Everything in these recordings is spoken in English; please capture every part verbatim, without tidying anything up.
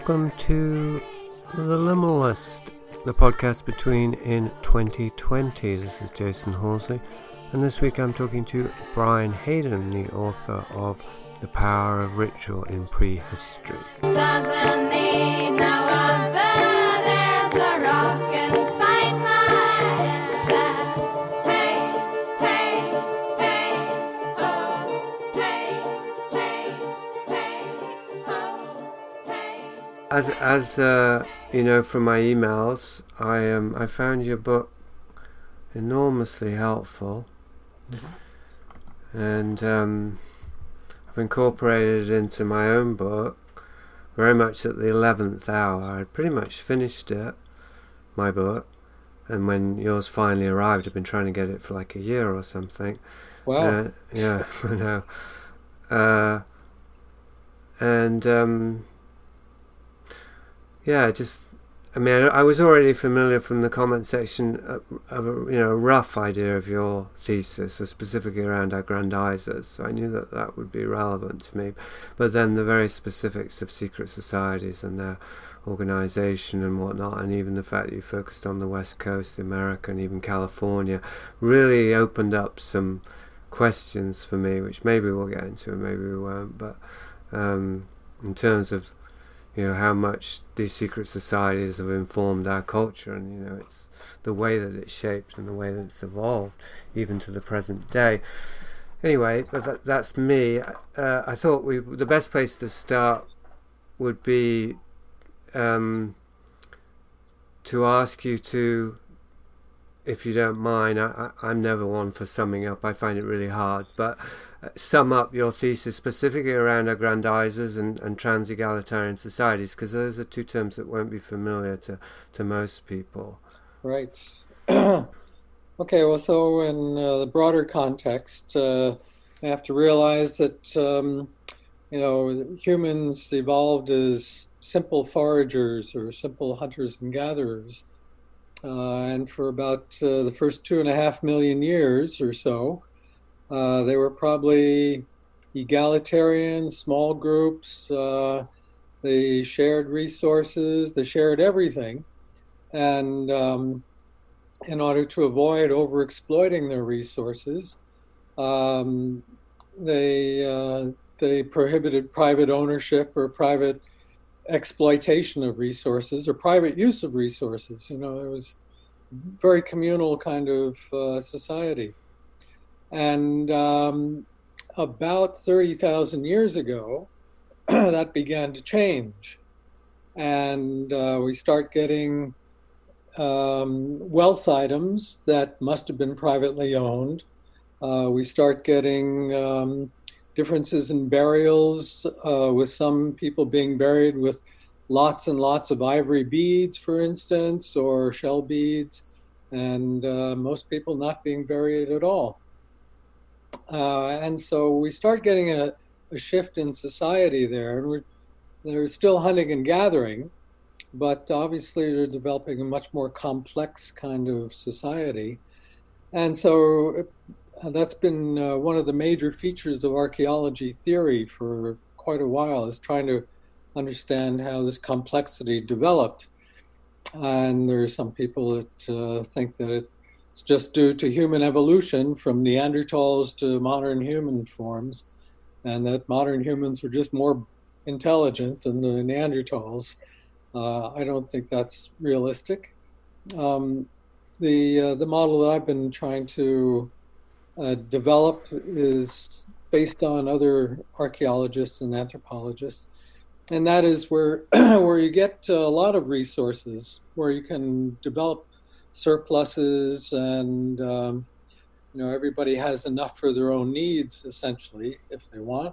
welcome to The Liminalist, the podcast between in twenty twenty. This is Jason Halsey, and this week I'm talking to Brian Hayden, the author of The Power of Ritual in Prehistory. Doesn't need no other, there's a rock inside my chest. Hey, hey, hey, oh, hey, hey, hey, oh, hey. As as uh, you know from my emails, I um I found your book enormously helpful, mm-hmm. and um. I've incorporated it into my own book very much at the eleventh hour. I'd pretty much finished it, my book, and when yours finally arrived, I've been trying to get it for like a year or something. Wow. Uh, yeah, I know. Uh, and um, yeah, just, I mean, I, I was already familiar from the comment section of, of a you know a rough idea of your thesis, so specifically around aggrandizers. So I knew that that would be relevant to me. But then the very specifics of secret societies and their organization and whatnot, and even the fact that you focused on the West Coast, America, and even California, really opened up some questions for me, which maybe we'll get into and maybe we won't. But um, in terms of you know how much these secret societies have informed our culture, and you know it's the way that it's shaped and the way that it's evolved even to the present day. Anyway, but that, that's me. Uh, I thought we the best place to start would be um, to ask you to, if you don't mind, I, I, I'm never one for summing up. I find it really hard, but uh, sum up your thesis specifically around aggrandizers and, and trans-egalitarian societies, because those are two terms that won't be familiar to, to most people. Right. Okay, well, so in uh, the broader context, uh, you have to realize that, um, you know, humans evolved as simple foragers or simple hunters and gatherers. Uh, and for about uh, the first two and a half million years or so, uh, they were probably egalitarian, small groups. Uh, they shared resources, they shared everything. And um, in order to avoid overexploiting their resources, um, they, uh, they prohibited private ownership or private exploitation of resources or private use of resources. You know, it was very communal kind of uh, society. And um, about thirty thousand years ago, that began to change. And uh, we start getting um, wealth items that must have been privately owned. Uh, we start getting um, differences in burials, uh, with some people being buried with lots and lots of ivory beads, for instance, or shell beads, and uh, most people not being buried at all. Uh, and so we start getting a, a shift in society there. And we're, they're still hunting and gathering, but obviously they're developing a much more complex kind of society. And so uh, that's been uh, one of the major features of archaeology theory for quite a while, is trying to understand how this complexity developed. And there are some people that uh, think that it's just due to human evolution from Neanderthals to modern human forms, and that modern humans are just more intelligent than the Neanderthals. Uh, I don't think that's realistic. Um, the uh, the model that I've been trying to uh, develop is based on other archaeologists and anthropologists, and that is where where you get a lot of resources, where you can develop surpluses, and um, you know everybody has enough for their own needs, essentially, if they want.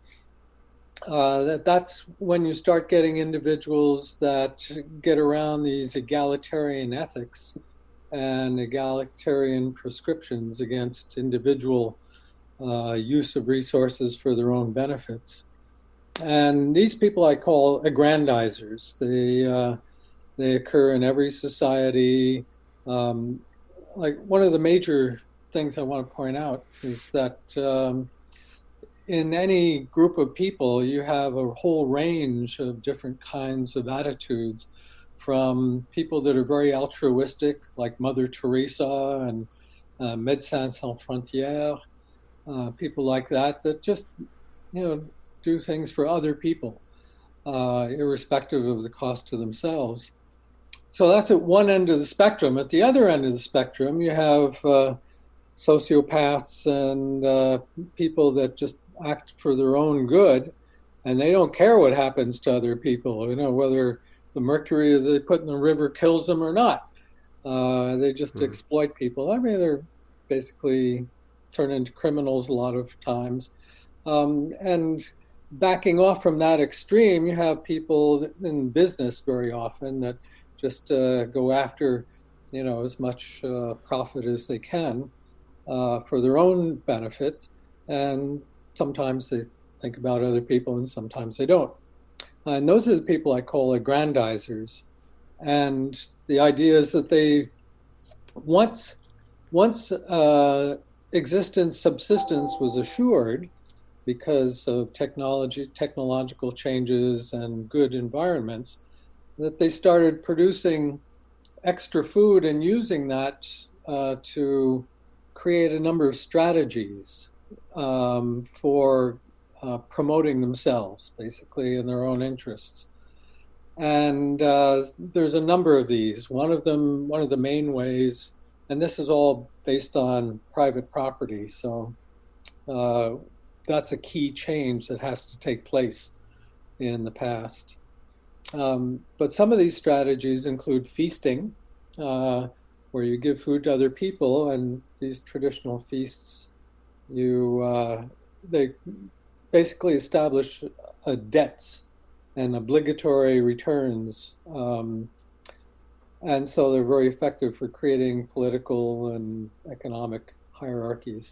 Uh, that that's when you start getting individuals that get around these egalitarian ethics and egalitarian prescriptions against individual uh, use of resources for their own benefits. And these people I call aggrandizers. They uh, they occur in every society. Um, like one of the major things I want to point out is that um, in any group of people, you have a whole range of different kinds of attitudes, from people that are very altruistic, like Mother Teresa and uh, Médecins Sans Frontières, uh, people like that, that just, you know, do things for other people, uh, irrespective of the cost to themselves. So that's at one end of the spectrum. At the other end of the spectrum, you have uh, sociopaths and uh, people that just act for their own good, and they don't care what happens to other people, you know, whether the mercury that they put in the river kills them or not. Uh, they just mm-hmm. exploit people. I mean, they're basically turn into criminals a lot of times. Um, and backing off from that extreme, you have people in business very often that just uh, go after, you know, as much uh, profit as they can uh, for their own benefit. And sometimes they think about other people and sometimes they don't. And those are the people I call aggrandizers. And the idea is that they, once, once uh, existence, subsistence was assured because of technology, technological changes and good environments, that they started producing extra food and using that uh, to create a number of strategies um, for uh, promoting themselves, basically in their own interests. And uh, there's a number of these. One of them, one of the main ways, and this is all based on private property, so uh, that's a key change that has to take place in the past. Um, but some of these strategies include feasting, uh, where you give food to other people, and these traditional feasts, you uh, they basically establish uh, debts and obligatory returns, um, and so they're very effective for creating political and economic hierarchies.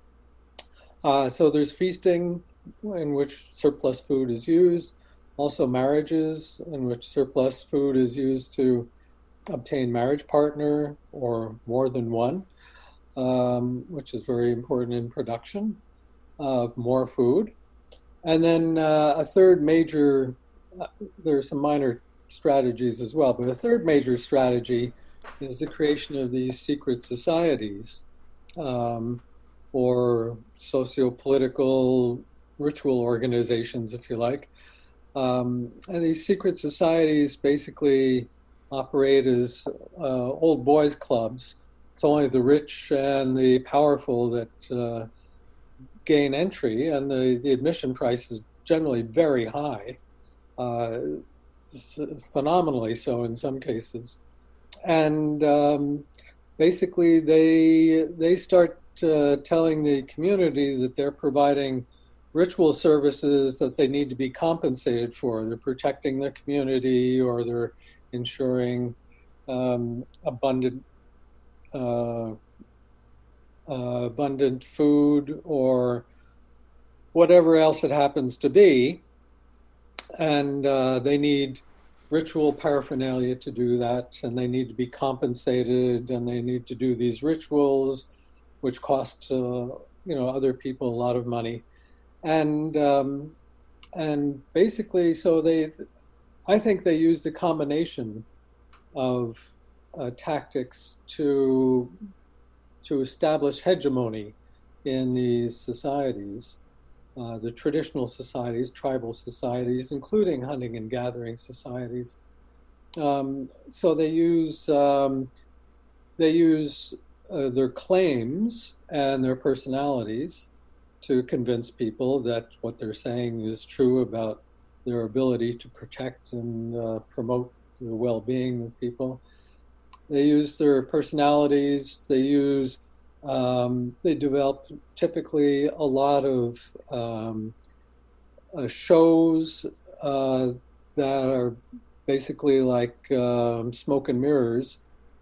Uh, so there's feasting, in which surplus food is used. Also marriages, in which surplus food is used to obtain marriage partner or more than one, um, which is very important in production of more food. And then uh, a third major, uh, there are some minor strategies as well, but a third major strategy is the creation of these secret societies, um, or socio-political ritual organizations, if you like. Um, and these secret societies basically operate as uh, old boys clubs. It's only the rich and the powerful that uh, gain entry, and the, the admission price is generally very high, uh, phenomenally so in some cases. And um, basically they, they start uh, telling the community that they're providing ritual services that they need to be compensated for. They're protecting the community, or they're ensuring um, abundant uh, uh, abundant food, or whatever else it happens to be. And uh, they need ritual paraphernalia to do that, and they need to be compensated, and they need to do these rituals, which cost uh, you know other people a lot of money. And um, and basically, so they, I think they used a combination of uh, tactics to to establish hegemony in these societies, uh, the traditional societies, tribal societies, including hunting and gathering societies. Um, so they use um, they use uh, their claims and their personalities to convince people that what they're saying is true about their ability to protect and uh, promote the well-being of people. They use their personalities. They use, um, they develop typically a lot of um, uh, shows uh, that are basically like um, smoke and mirrors,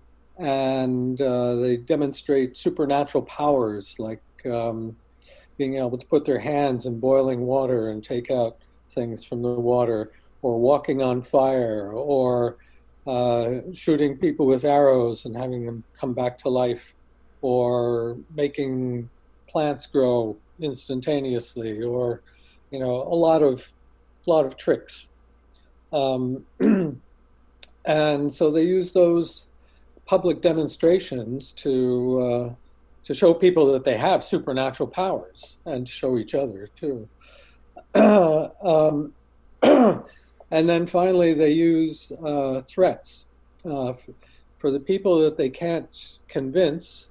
and uh, they demonstrate supernatural powers, like um, being able to put their hands in boiling water and take out things from the water, or walking on fire, or uh, shooting people with arrows and having them come back to life, or making plants grow instantaneously, or you know, a lot of a lot of tricks. Um, and so they use those public demonstrations to uh, to show people that they have supernatural powers, and to show each other too. um, and then finally, they use uh, threats uh, f- for the people that they can't convince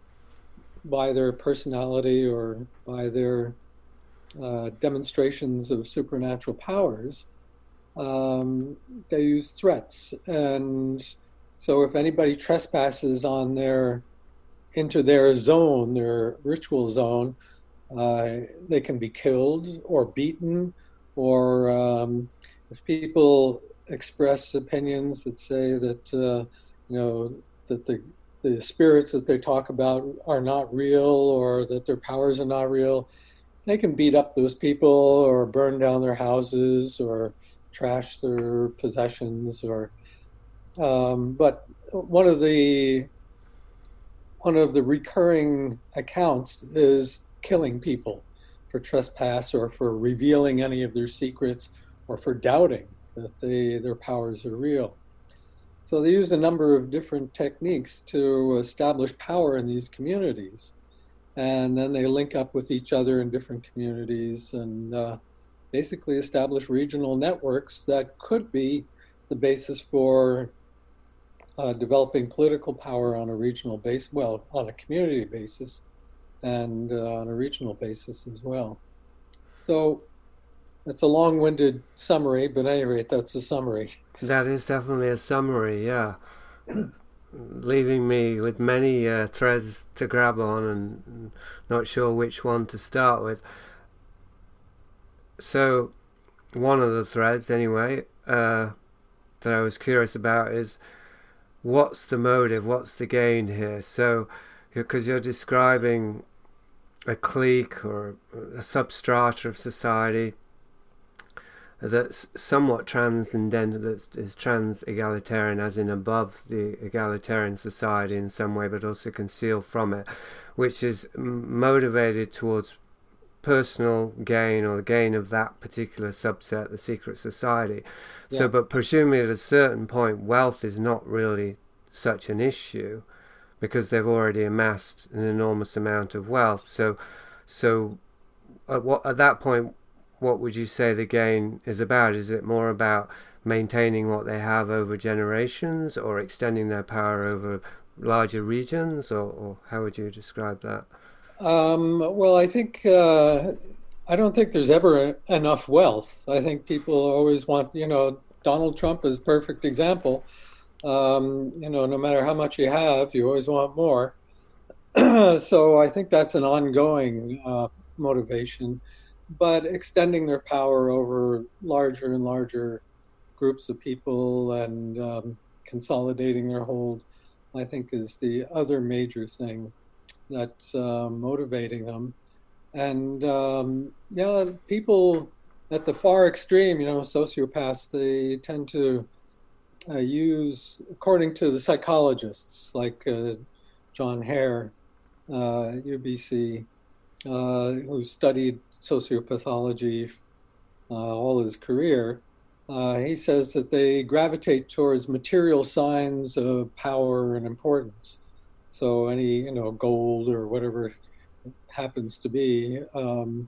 by their personality or by their uh, demonstrations of supernatural powers. Um, they use threats, and so if anybody trespasses on their into their zone, their ritual zone, uh, they can be killed or beaten, or um, if people express opinions that say that uh, you know that the the spirits that they talk about are not real, or that their powers are not real, they can beat up those people or burn down their houses or trash their possessions. Or um, but one of the one of the recurring accounts is killing people for trespass, or for revealing any of their secrets, or for doubting that they their powers are real. So they use a number of different techniques to establish power in these communities, and then they link up with each other in different communities, and uh, basically establish regional networks that could be the basis for uh, developing political power on a regional base, well, on a community basis, and uh, on a regional basis as well. So it's a long-winded summary, but at any rate, that's a summary. That is definitely a summary, yeah. Leaving me with many uh, threads to grab on and not sure which one to start with. So, one of the threads, anyway, uh, that I was curious about is, what's the motive, what's the gain here? So, because you're describing a clique or a substrata of society that's somewhat transcendental, that is trans-egalitarian, as in above the egalitarian society in some way, but also concealed from it, which is motivated towards personal gain, or the gain of that particular subset, the secret society. Yeah. So, but presumably at a certain point, wealth is not really such an issue, because they've already amassed an enormous amount of wealth. So, so at, what, at that point, what would you say the gain is about? Is it more about maintaining what they have over generations, or extending their power over larger regions, or, or how would you describe that? Um, well, I think uh, I don't think there's ever enough wealth. I think people always want, you know, Donald Trump is a perfect example. Um, you know, no matter how much you have, you always want more. So I think that's an ongoing uh, motivation. But extending their power over larger and larger groups of people, and um, consolidating their hold, I think, is the other major thing that's uh, motivating them. And um, yeah, people at the far extreme, you know, sociopaths, they tend to uh, use, according to the psychologists like uh, John Hare, uh, U B C, uh, who studied sociopathology uh, all his career, uh, he says that they gravitate towards material signs of power and importance. So any, you know, gold or whatever it happens to be. Um,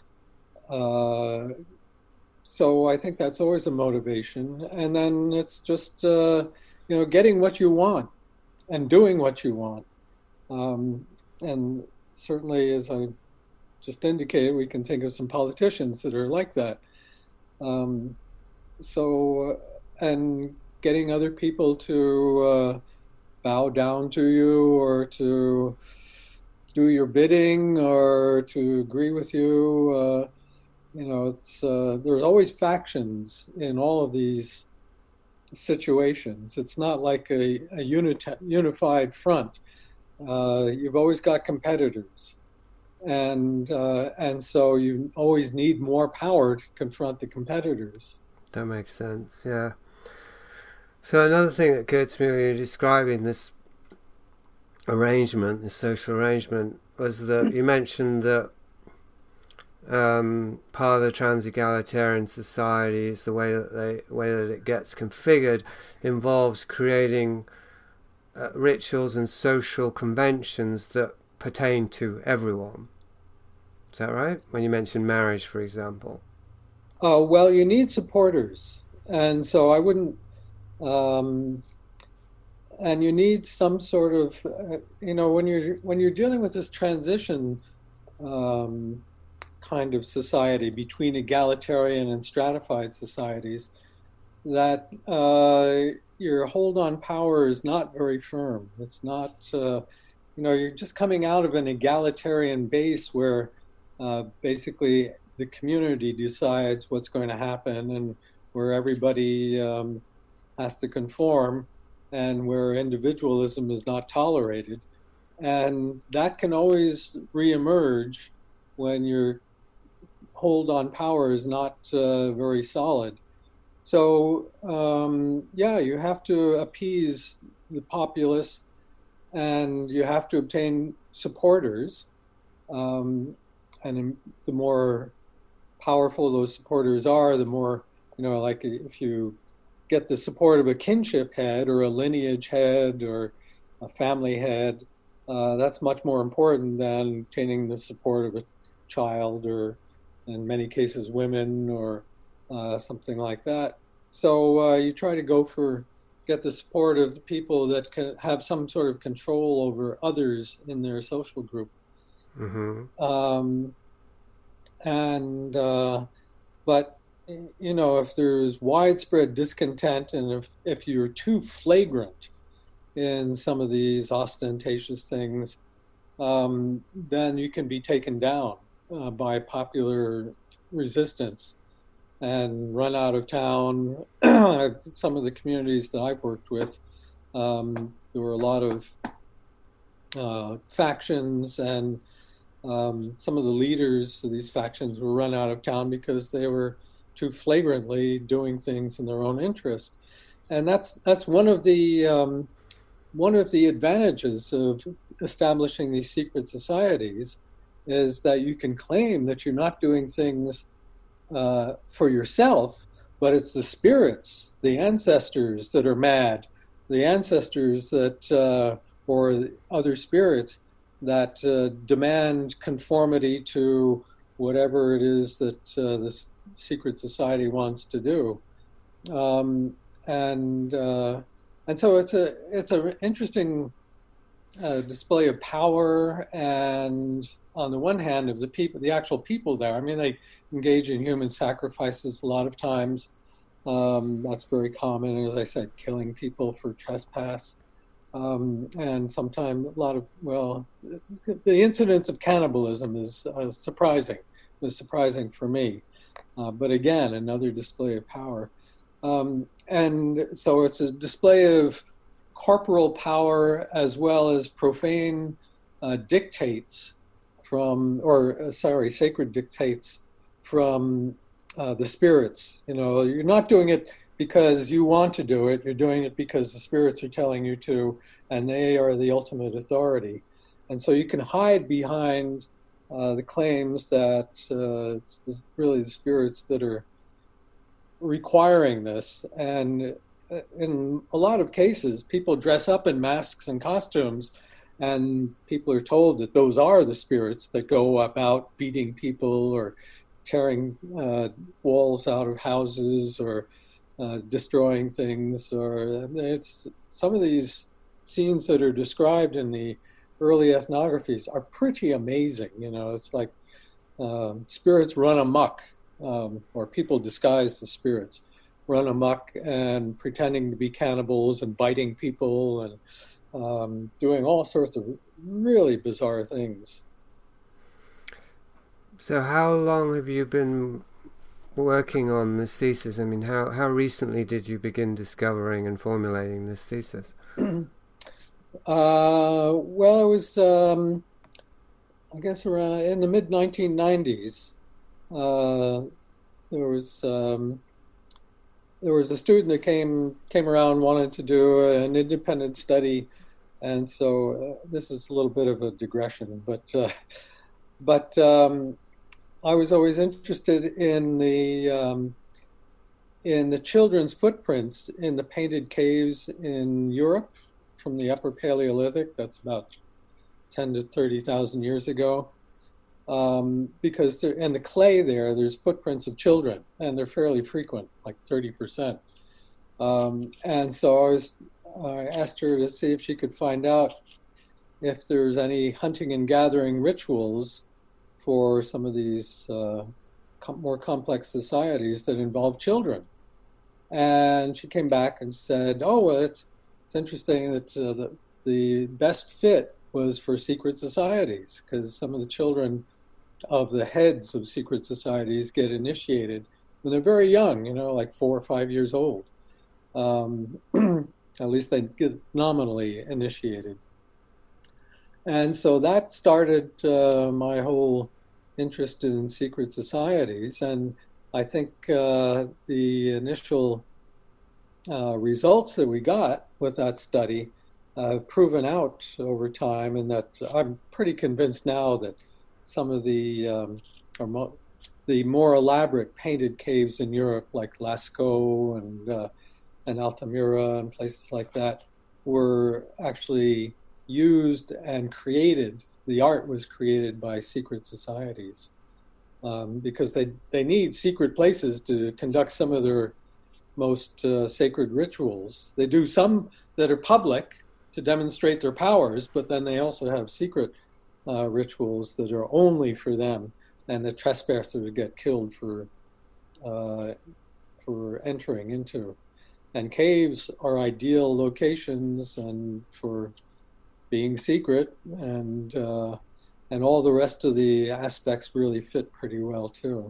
uh, so I think that's always a motivation. And then it's just, uh, you know, getting what you want and doing what you want. Um, and certainly, as I just indicated, we can think of some politicians that are like that. Um, so, and getting other people to uh, bow down to you, or to do your bidding, or to agree with you. Uh, you know, it's uh, there's always factions in all of these situations. It's not like a, a unit, unified front. Uh, you've always got competitors. And uh, and so you always need more power to confront the competitors. That makes sense, yeah. So another thing that occurred to me when you were describing this arrangement, this social arrangement, was that you mentioned that um, part of the trans-egalitarian societies, the way that they way that it gets configured, involves creating uh, rituals and social conventions that pertain to everyone. Is that right? When you mention marriage, for example. Uh, well, you need supporters, and so I wouldn't. Um, and you need some sort of, uh, you know, when you're when you're dealing with this transition um, kind of society between egalitarian and stratified societies, that uh, your hold on power is not very firm. It's not, uh, you know, you're just coming out of an egalitarian base where uh, basically the community decides what's going to happen, and where everybody um, has to conform, and where individualism is not tolerated. And that can always reemerge when your hold on power is not uh, very solid. So, um, yeah, you have to appease the populace, and you have to obtain supporters. Um, and the more powerful those supporters are, the more, you know, like if you get the support of a kinship head or a lineage head or a family head, uh, that's much more important than obtaining the support of a child, or in many cases women, or uh, something like that. So uh, you try to go for, get the support of the people that can have some sort of control over others in their social group. Mm-hmm. Um, and, uh, but, you know, if there's widespread discontent, and if, if you're too flagrant in some of these ostentatious things, um, then you can be taken down uh, by popular resistance and run out of town. Some of the communities that I've worked with, um, there were a lot of uh, factions, and um, some of the leaders of these factions were run out of town because they were too flagrantly doing things in their own interest. And that's that's one of the um, one of the advantages of establishing these secret societies, is that you can claim that you're not doing things uh, for yourself, but it's the spirits, the ancestors that are mad, the ancestors that, uh, or other spirits that uh, demand conformity to whatever it is that uh, this secret society wants to do. Um, and uh, and so it's a it's an interesting uh, display of power, and on the one hand of the people, the actual people there. I mean, they engage in human sacrifices a lot of times. Um, that's very common, as I said, killing people for trespass. Um, and sometimes a lot of, well, the incidence of cannibalism is uh, surprising, was surprising for me. Uh, but again, another display of power. Um, and so it's a display of corporal power as well as profane uh, dictates from, or uh, sorry, sacred dictates from uh, the spirits. You know, you're not doing it because you want to do it, you're doing it because the spirits are telling you to, and they are the ultimate authority. And so you can hide behind uh, the claims that uh, it's the, really the spirits that are requiring this. And in a lot of cases, people dress up in masks and costumes, and people are told that those are the spirits that go about beating people or tearing uh, walls out of houses, or uh, destroying things. Or it's some of these scenes that are described in the early ethnographies are pretty amazing. You know, it's like um, spirits run amok, um, or people disguised as spirits run amok and pretending to be cannibals and biting people and um, doing all sorts of really bizarre things. So how long have you been working on this thesis? I mean, how, how recently did you begin discovering and formulating this thesis? uh, well, it was, um, I guess, around in the mid nineteen nineties. Uh, there was um, there was a student that came came around, wanted to do an independent study, and so uh, this is a little bit of a digression, but uh, but um, I was always interested in the um, in the children's footprints in the painted caves in Europe from the Upper Paleolithic. That's about ten to thirty thousand years ago. Um, because there, and the clay there, there's footprints of children, and they're fairly frequent, like thirty percent. Um, and so I was, I asked her to see if she could find out if there's any hunting and gathering rituals for some of these uh, com- more complex societies that involve children. And she came back and said, "Oh, well, it's it's interesting that uh, the the best fit was for secret societies because some of the children of the heads of secret societies get initiated when they're very young, you know, like four or five years old. Um, at least they get nominally initiated." And so that started uh, my whole interest in secret societies. And I think uh, the initial uh, results that we got with that study uh, have proven out over time, and that I'm pretty convinced now that some of the um, or mo- the more elaborate painted caves in Europe, like Lascaux and uh, and Altamira and places like that, were actually used and created. The art was created by secret societies um, because they they need secret places to conduct some of their most uh, sacred rituals. They do some that are public to demonstrate their powers, but then they also have secret Uh, rituals that are only for them, and the trespassers get killed for uh, for entering into. And caves are ideal locations and for being secret, and uh, and all the rest of the aspects really fit pretty well too.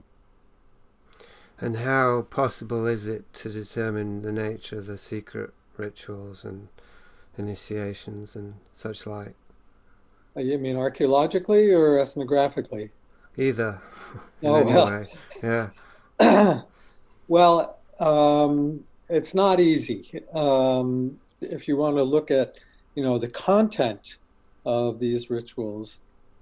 And how possible is it to determine the nature of the secret rituals and initiations and such like? Uh, You mean archaeologically or ethnographically? Either, in Oh, any well. way. Yeah. Well, um, it's not easy. Um, if you want to look at, you know, the content of these rituals,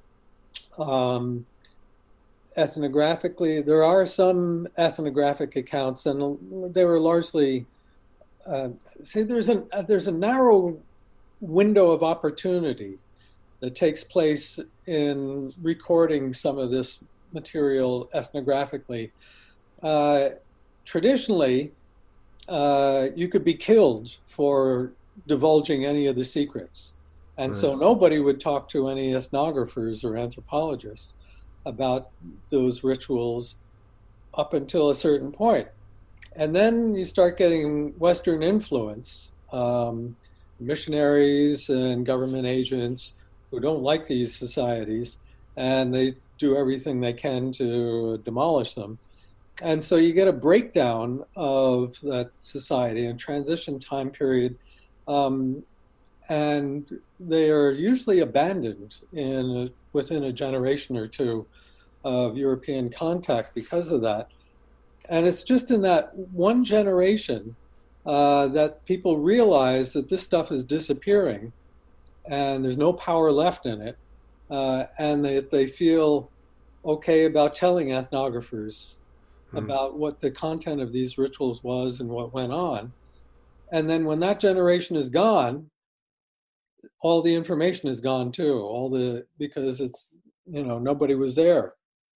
um, ethnographically, there are some ethnographic accounts, and they were largely. Uh, see, there's a there's a narrow window of opportunity that takes place in recording some of this material ethnographically. Uh, traditionally, uh, you could be killed for divulging any of the secrets. And so Right. nobody would talk to any ethnographers or anthropologists about those rituals up until a certain point. And then you start getting Western influence, um, missionaries and government agents who don't like these societies, and they do everything they can to demolish them. And so you get a breakdown of that society and transition time period, um, and they are usually abandoned in a, within a generation or two of European contact because of that. And it's just in that one generation uh, that people realize that this stuff is disappearing and there's no power left in it, uh, and they, they feel okay about telling ethnographers Mm. about what the content of these rituals was and what went on. And then when that generation is gone, all the information is gone too, all the because it's, you know, nobody was there.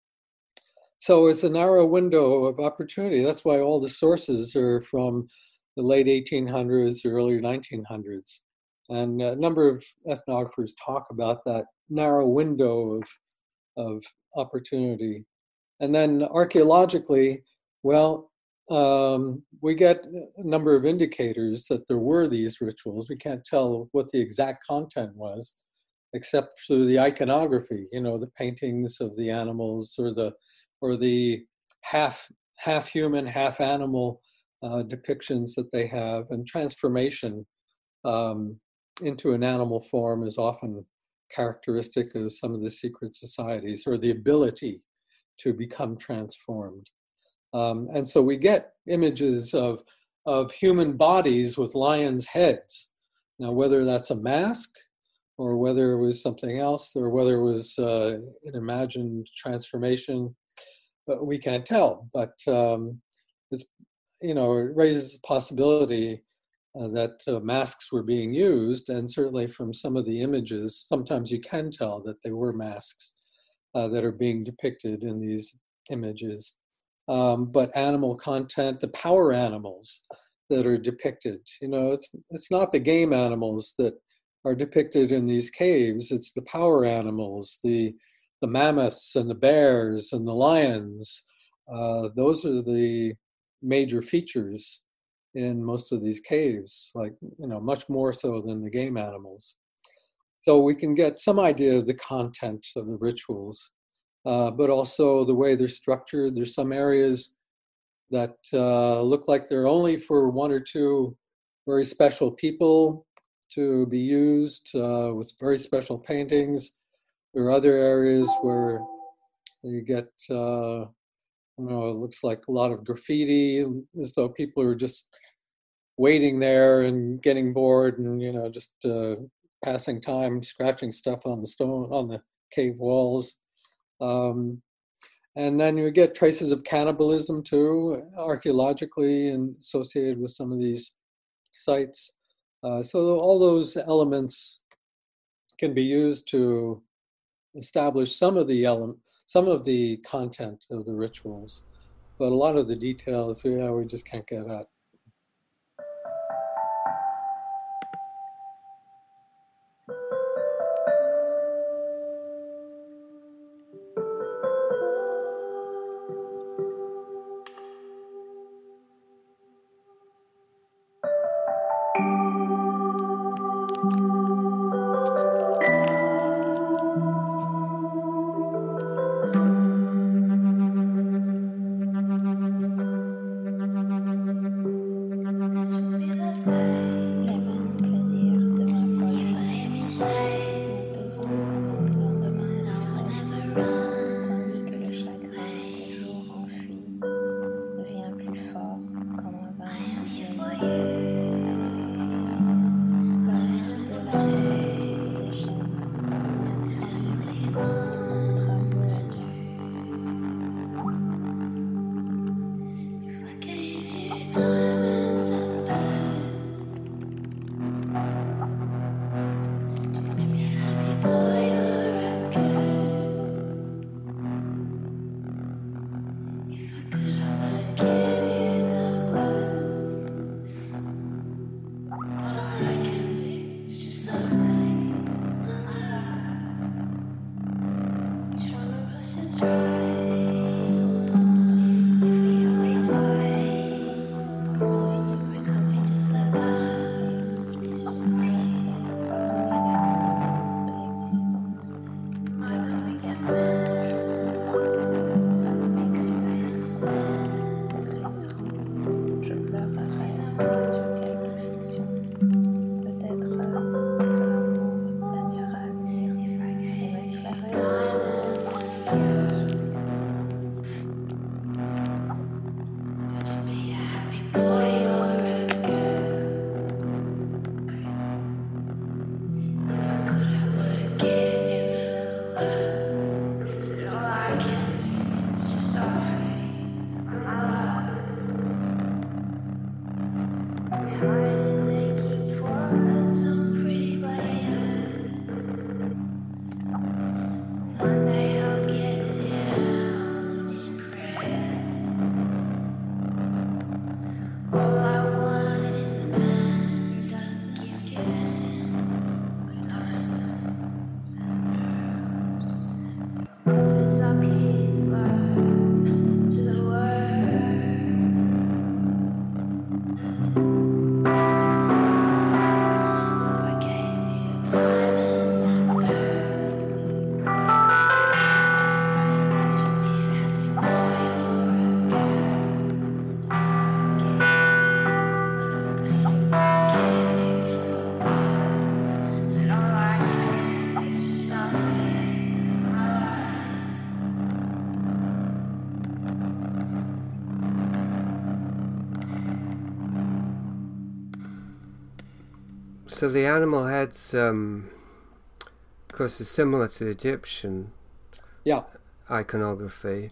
So it's a narrow window of opportunity. That's why all the sources are from the late eighteen hundreds, early nineteen hundreds. And a number of ethnographers talk about that narrow window of, of opportunity. And then archaeologically, well, um, we get a number of indicators that there were these rituals. We can't tell what the exact content was, except through the iconography, you know, the paintings of the animals or the or the half half human, half animal uh, depictions that they have, and transformation um, into an animal form is often characteristic of some of the secret societies, or the ability to become transformed. Um, and so we get images of, of human bodies with lions' heads. Now, whether that's a mask or whether it was something else, or whether it was uh, an imagined transformation, but we can't tell. But um, it's, you know, it raises the possibility uh, that uh, masks were being used, and certainly from some of the images, sometimes you can tell that they were masks uh, that are being depicted in these images. Um, but animal content, the power animals that are depicted, you know, it's it's not the game animals that are depicted in these caves. It's the power animals, the the mammoths and the bears and the lions. Uh, those are the major features in most of these caves, like, you know, much more so than the game animals. So we can get some idea of the content of the rituals, uh, but also the way they're structured. There's some areas that uh, look like they're only for one or two very special people to be used uh, with very special paintings. There are other areas where you get, uh, you know, it looks like a lot of graffiti, as though people are just waiting there and getting bored and, you know, just uh, passing time, scratching stuff on the stone, on the cave walls. Um, and then you get traces of cannibalism too, archaeologically, and associated with some of these sites. Uh, so all those elements can be used to establish some of the element, some of the content of the rituals, but a lot of the details, yeah, we just can't get at. So the animal heads, um, of course, is similar to Egyptian Yeah. iconography.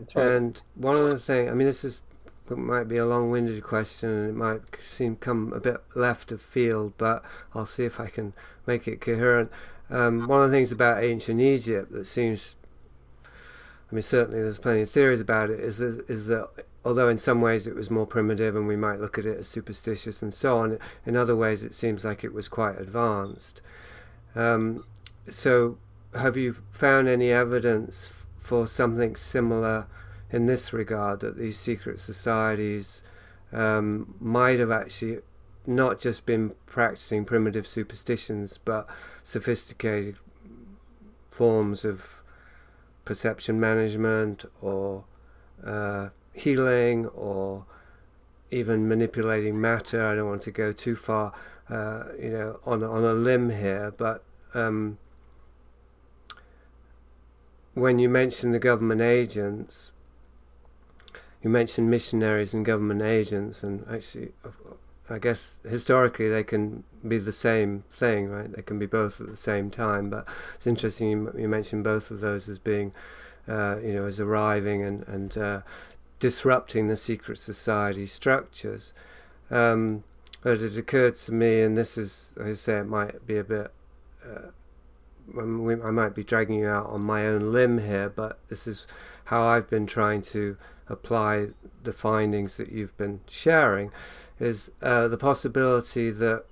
That's right. And one other thing, I mean, this is it might be a long-winded question, and it might seem come a bit left of field, but I'll see if I can make it coherent. Um, one of the things about ancient Egypt that seems, I mean, certainly there's plenty of theories about it, is that, is that although in some ways it was more primitive and we might look at it as superstitious and so on, in other ways it seems like it was quite advanced. Um, so have you found any evidence f- for something similar in this regard, that these secret societies um, might have actually not just been practicing primitive superstitions, but sophisticated forms of perception management, or uh, healing, or even manipulating matter? I don't want to go too far, uh, you know, on on a limb here, but um, when you mention the government agents, you mentioned missionaries and government agents, and actually, I guess historically they can be the same thing, right? They can be both at the same time. But it's interesting you, you mentioned both of those as being, uh, you know, as arriving and and uh, disrupting the secret society structures. Um, but it occurred to me, and this is, I say, it might be a bit. Uh, I might be dragging you out on my own limb here, but this is how I've been trying to apply the findings that you've been sharing, is uh, the possibility that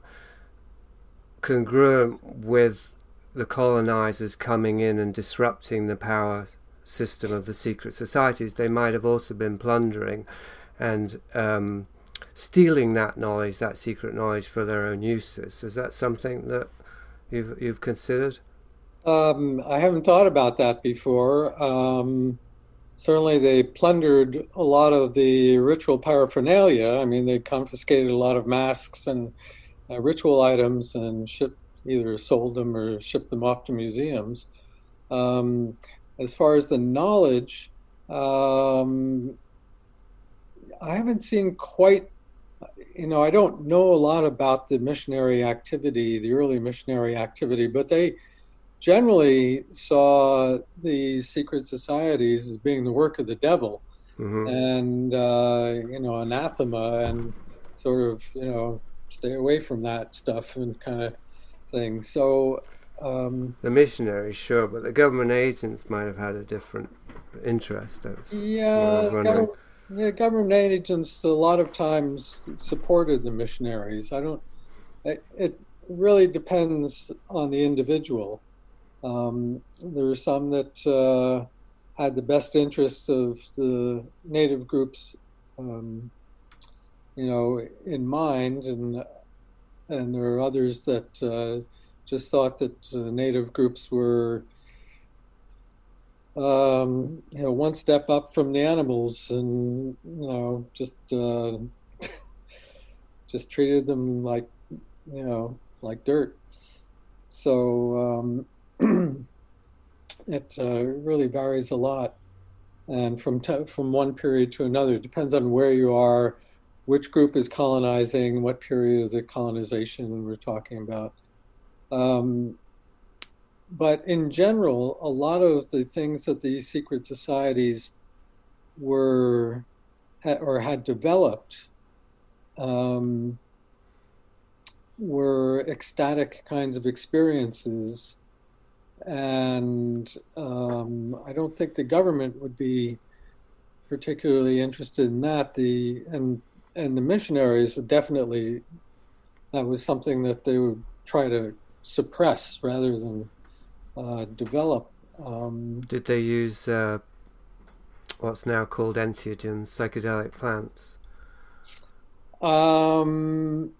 congruent with the colonizers coming in and disrupting the power system of the secret societies, they might have also been plundering and um, stealing that knowledge, that secret knowledge, for their own uses. Is that something that you've you've considered? Um, I haven't thought about that before. Um, certainly, they plundered a lot of the ritual paraphernalia. I mean, they confiscated a lot of masks and uh, ritual items and shipped, either sold them or shipped them off to museums. Um, as far as the knowledge, um, I haven't seen quite, you know, I don't know a lot about the missionary activity, the early missionary activity, but they generally saw these secret societies as being the work of the devil, Mm-hmm. and uh, you know, anathema, and sort of, you know, stay away from that stuff and kind of thing. So um, The missionaries, sure, but the government agents might have had a different interest. That's what I yeah, was wondering. government, yeah, government agents a lot of times supported the missionaries. I don't. It, it really depends on the individual. Um, there are some that uh, had the best interests of the native groups, um, you know, in mind, and and there are others that uh, just thought that uh, native groups were, um, you know, one step up from the animals, and you know, just uh, just treated them like, you know, like dirt. So. Um, it uh, really varies a lot, and from t- from one period to another. It depends on where you are, which group is colonizing, what period of the colonization we're talking about. Um, but in general, a lot of the things that these secret societies were ha- or had developed um, were ecstatic kinds of experiences. And um, I don't think the government would be particularly interested in that. The and and the missionaries would definitely, that was something that they would try to suppress rather than uh, develop. Um, Did they use uh, what's now called entheogens, psychedelic plants? um,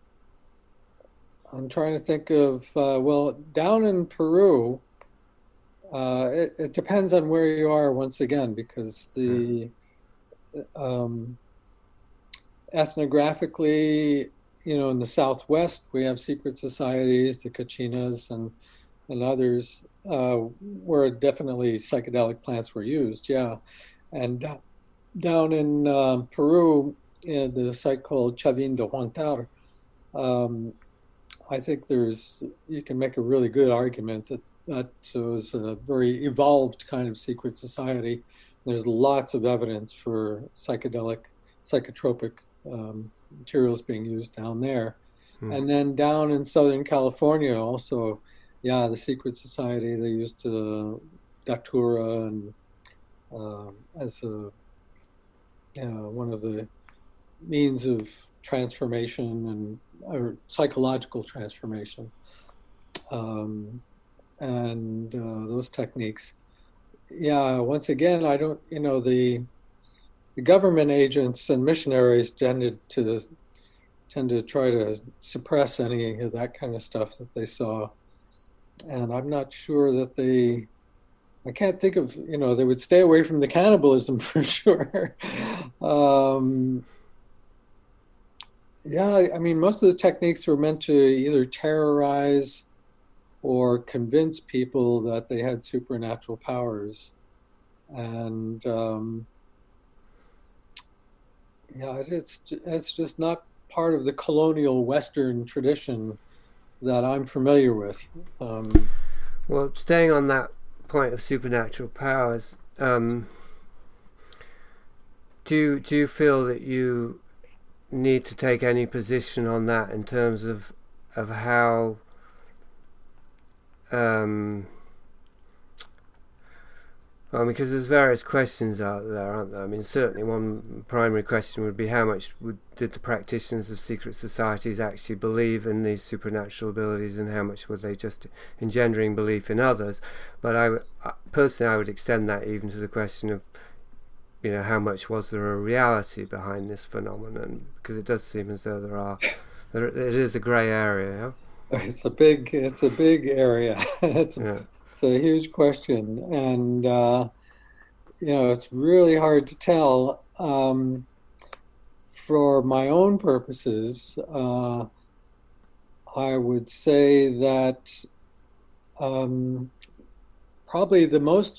I'm trying to think of, uh, well, down in Peru, uh, it, it depends on where you are once again, because the um, ethnographically, you know, in the Southwest, we have secret societies, the Kachinas and, and others, uh, where definitely psychedelic plants were used, yeah. And uh, down in um, Peru, in the site called Chavin de Huantar, um, I think there's, you can make a really good argument that that was a very evolved kind of secret society There's lots of evidence for psychedelic, psychotropic um, materials being used down there. Mm. And then down in Southern California, also, yeah, the secret society, they used uh, Datura and um, as a you know, one of the means of transformation and or psychological transformation, um, and uh, those techniques. Yeah, once again, I don't, you know, the the government agents and missionaries tended to tend to try to suppress any of that kind of stuff that they saw, and I'm not sure that they. I can't think of, you know, they would stay away from the cannibalism for sure. um, yeah, I mean, most of the techniques were meant to either terrorize or convince people that they had supernatural powers. And um, yeah, it's it's just not part of the colonial Western tradition that I'm familiar with. Um, Well, staying on that point of supernatural powers, um, do you, do you feel that you need to take any position on that in terms of of how um, well, because there's various questions out there, aren't there? I mean, certainly one primary question would be how much would, did the practitioners of secret societies actually believe in these supernatural abilities, and how much were they just engendering belief in others? But I, I personally, I would extend that even to the question of, you know, how much was there a reality behind this phenomenon? Because it does seem as though there are, there, it is a grey area. Yeah? it's a big, it's a big area. it's Yeah. It's a huge question, and uh, you know, it's really hard to tell. Um, for my own purposes, uh, I would say that um, probably the most,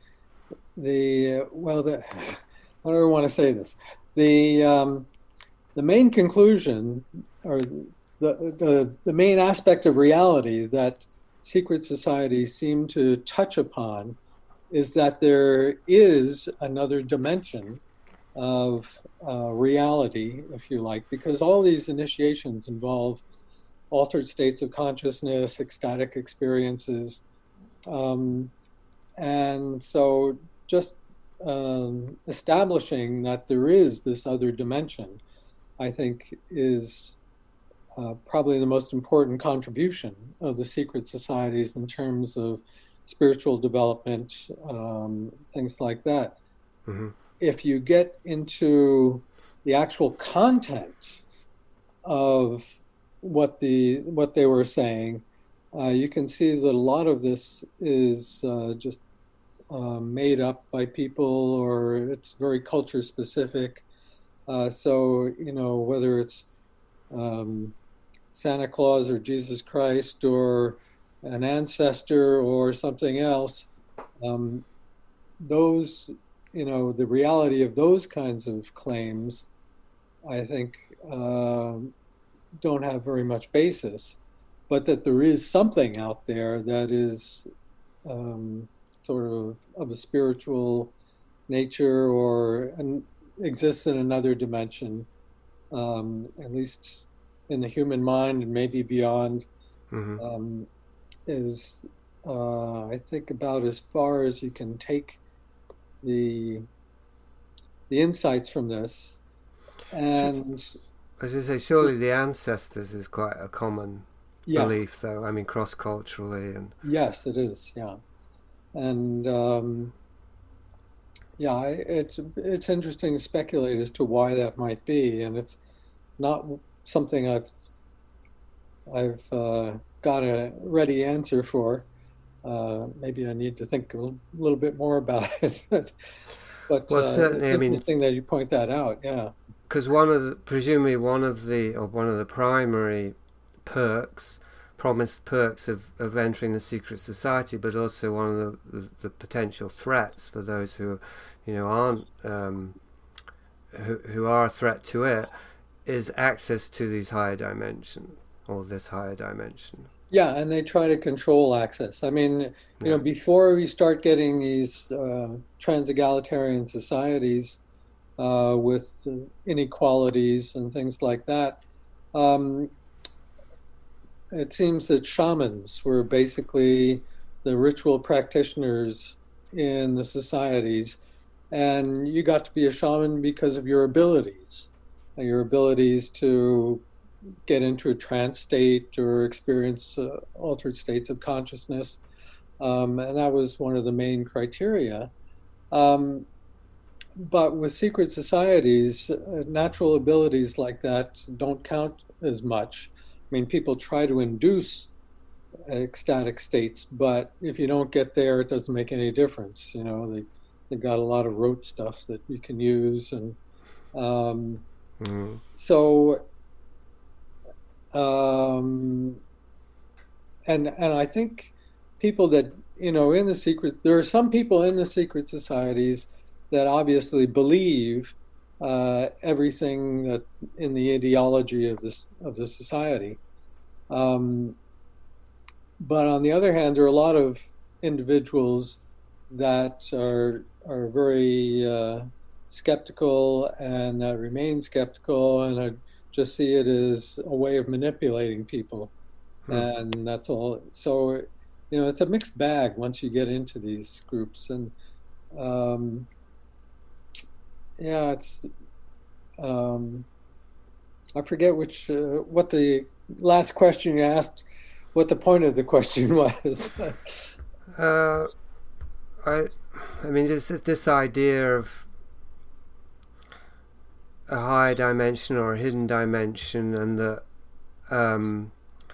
the well, the I don't want to say this. The um, the main conclusion, or the, the the main aspect of reality that secret societies seem to touch upon is that there is another dimension of uh, reality, if you like, because all these initiations involve altered states of consciousness, ecstatic experiences. Um, and so just um, establishing that there is this other dimension, I think, is Uh, probably the most important contribution of the secret societies in terms of spiritual development, um, things like that. Mm-hmm. If you get into the actual content of what the what they were saying, uh, you can see that a lot of this is uh, just uh, made up by people, or it's very culture specific. Uh, so you know, whether it's um, Santa Claus or Jesus Christ or an ancestor or something else, um, those, you know, the reality of those kinds of claims, I think, uh, don't have very much basis, but that there is something out there that is um, sort of of a spiritual nature or an, exists in another dimension, um, at least in the human mind and maybe beyond, Mm-hmm. um, is uh, I think about as far as you can take the the insights from this. And As I say, surely the ancestors is quite a common yeah, belief, though. I mean, cross-culturally, and yes, it is. Yeah, and um, yeah, it's it's interesting to speculate as to why that might be, and it's not something I've I've uh, got a ready answer for. Uh, maybe I need to think a little, little bit more about it. but but well, uh, certainly, it's I mean, interesting that you point that out. Yeah. because one of the, presumably one of the or one of the primary perks, promised perks of, of entering the secret society, but also one of the, the, the potential threats for those who, you know, aren't um, who who are a threat to it, is access to these higher dimensions, or this higher dimension. Yeah, and they try to control access. I mean, you know, Yeah. before we start getting these uh, trans-egalitarian societies uh, with uh, inequalities and things like that, um, it seems that shamans were basically the ritual practitioners in the societies, and you got to be a shaman because of your abilities, uh, your abilities to get into a trance state or experience uh, altered states of consciousness. Um, and that was one of the main criteria. Um, but with secret societies, uh, natural abilities like that don't count as much. I mean, people try to induce ecstatic states, but if you don't get there, it doesn't make any difference. You know, they, they've got a lot of rote stuff that you can use. And um, Mm. so, um, and and I think people that you know in the secret, there are some people in the secret societies that obviously believe uh, everything that in the ideology of this of the society. Um, but on the other hand, there are a lot of individuals that are are very uh, skeptical and that remain skeptical and are, just see it as a way of manipulating people, Mm. and that's all. So, you know, it's a mixed bag once you get into these groups, and um, yeah, it's um, I forget which uh, what the last question you asked, what the point of the question was. Uh, I, I mean, this this idea of a higher dimension or a hidden dimension, and that um,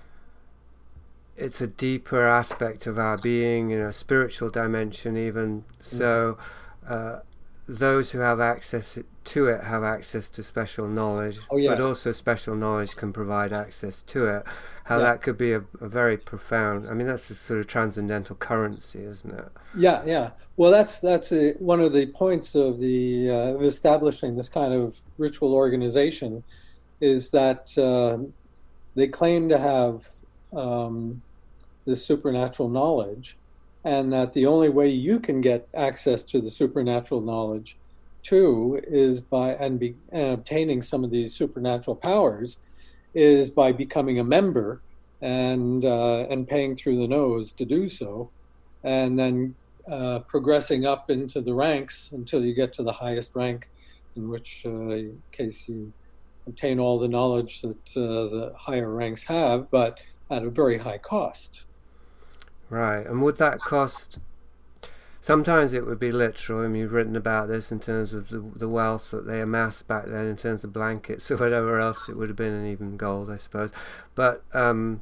it's a deeper aspect of our being, in a spiritual dimension, even. So, uh, those who have access to it have access to special knowledge, Oh but yes, also special knowledge can provide access to it. How yeah, that could be a, a very profound. I mean, that's a sort of transcendental currency, isn't it? yeah, yeah. Well, that's that's a, one of the points of the uh, of establishing this kind of ritual organization is that uh, they claim to have um, this supernatural knowledge, and that the only way you can get access to the supernatural knowledge too is by and be and obtaining some of these supernatural powers is by becoming a member and uh, and paying through the nose to do so, and then uh, progressing up into the ranks until you get to the highest rank, in which uh, case you obtain all the knowledge that uh, the higher ranks have, but at a very high cost. Right. And would that cost? Sometimes it would be literal. I mean, you've written about this in terms of the, the wealth that they amassed back then, in terms of blankets or whatever else it would have been, and even gold, I suppose. But um,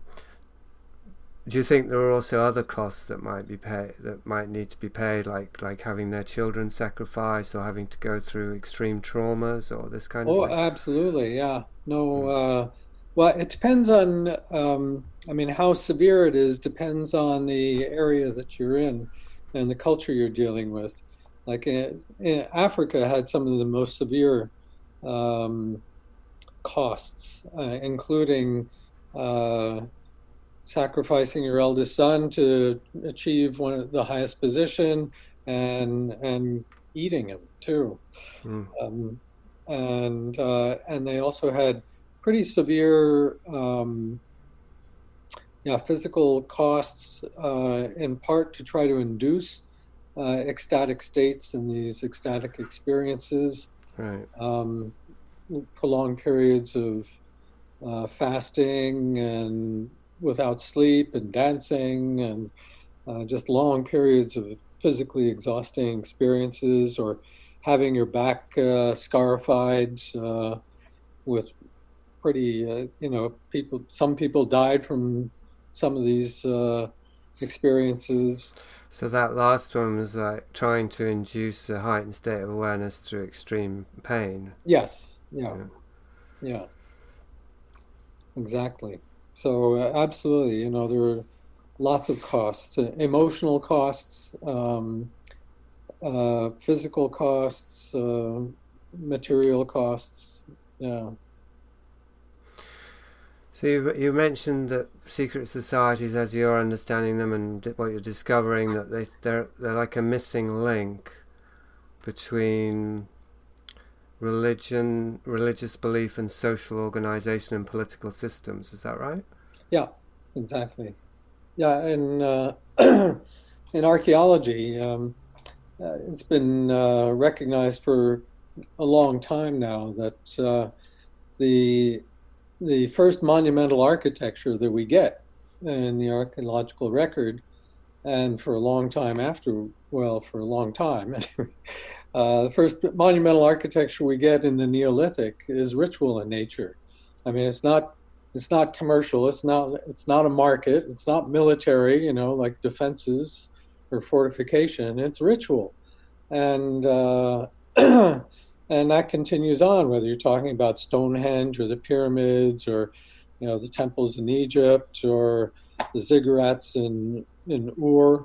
do you think there are also other costs that might be paid, that might need to be paid, like like having their children sacrificed, or having to go through extreme traumas, or this kind of Oh, thing? absolutely. Yeah. No, uh, well, it depends on, um, I mean, how severe it is depends on the area that you're in and the culture you're dealing with. Like in, in Africa had some of the most severe um, costs, uh, including uh, sacrificing your eldest son to achieve one of the highest position and and eating him too. Mm. Um, and uh, and they also had pretty severe um, yeah, physical costs, uh, in part to try to induce uh, ecstatic states and these ecstatic experiences, Right. um, prolonged periods of uh, fasting and without sleep and dancing and uh, just long periods of physically exhausting experiences, or having your back uh, scarified uh, with pretty, uh, you know, people, some people died from some of these uh, experiences. So that last one was like trying to induce a heightened state of awareness through extreme pain. Yes, yeah, Yeah. yeah, exactly. So, uh, absolutely, you know, there are lots of costs, uh, emotional costs, um, uh, physical costs, uh, material costs. Yeah. So you you mentioned that secret societies, as you're understanding them and what you're discovering, that they they're they're like a missing link between religion, religious belief, and social organization and political systems. Is that right? Yeah, exactly. Yeah, in uh, in archaeology, um, uh, it's been uh, recognized for a long time now that uh, the the first monumental architecture that we get in the archaeological record, and for a long time after, well, for a long time, uh, the first monumental architecture we get in the Neolithic is ritual in nature. I mean, it's not it's not commercial. It's not it's not a market. It's not military. You know, like defenses or fortification. It's ritual, and. Uh, And that continues on, whether you're talking about Stonehenge or the pyramids or, you know, the temples in Egypt or the ziggurats in in Ur.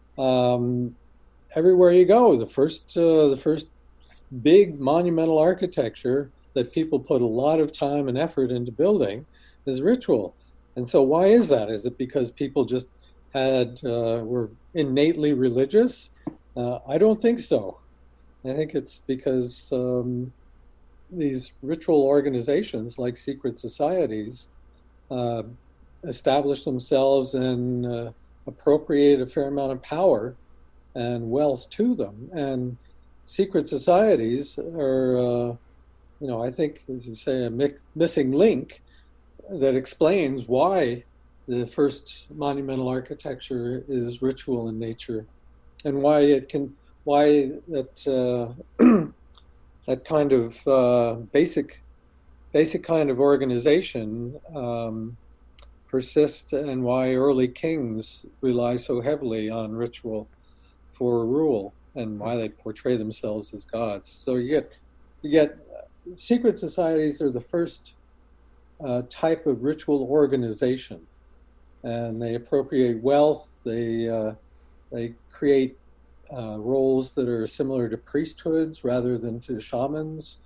Um, everywhere you go, the first uh, the first big monumental architecture that people put a lot of time and effort into building is ritual. And so, why is that? Is it because people just had uh, were innately religious? Uh, I don't think so. I think it's because um, these ritual organizations, like secret societies, uh, establish themselves and uh, appropriate a fair amount of power and wealth to them. And secret societies are, uh, you know, I think, as you say, a mi- missing link that explains why the first monumental architecture is ritual in nature, and why it can. Why that uh, that kind of uh, basic basic kind of organization um, persists, and why early kings rely so heavily on ritual for rule, and why they portray themselves as gods. So you get you get secret societies are the first uh, type of ritual organization, and they appropriate wealth. They uh, they create Uh, roles that are similar to priesthoods rather than to shamans.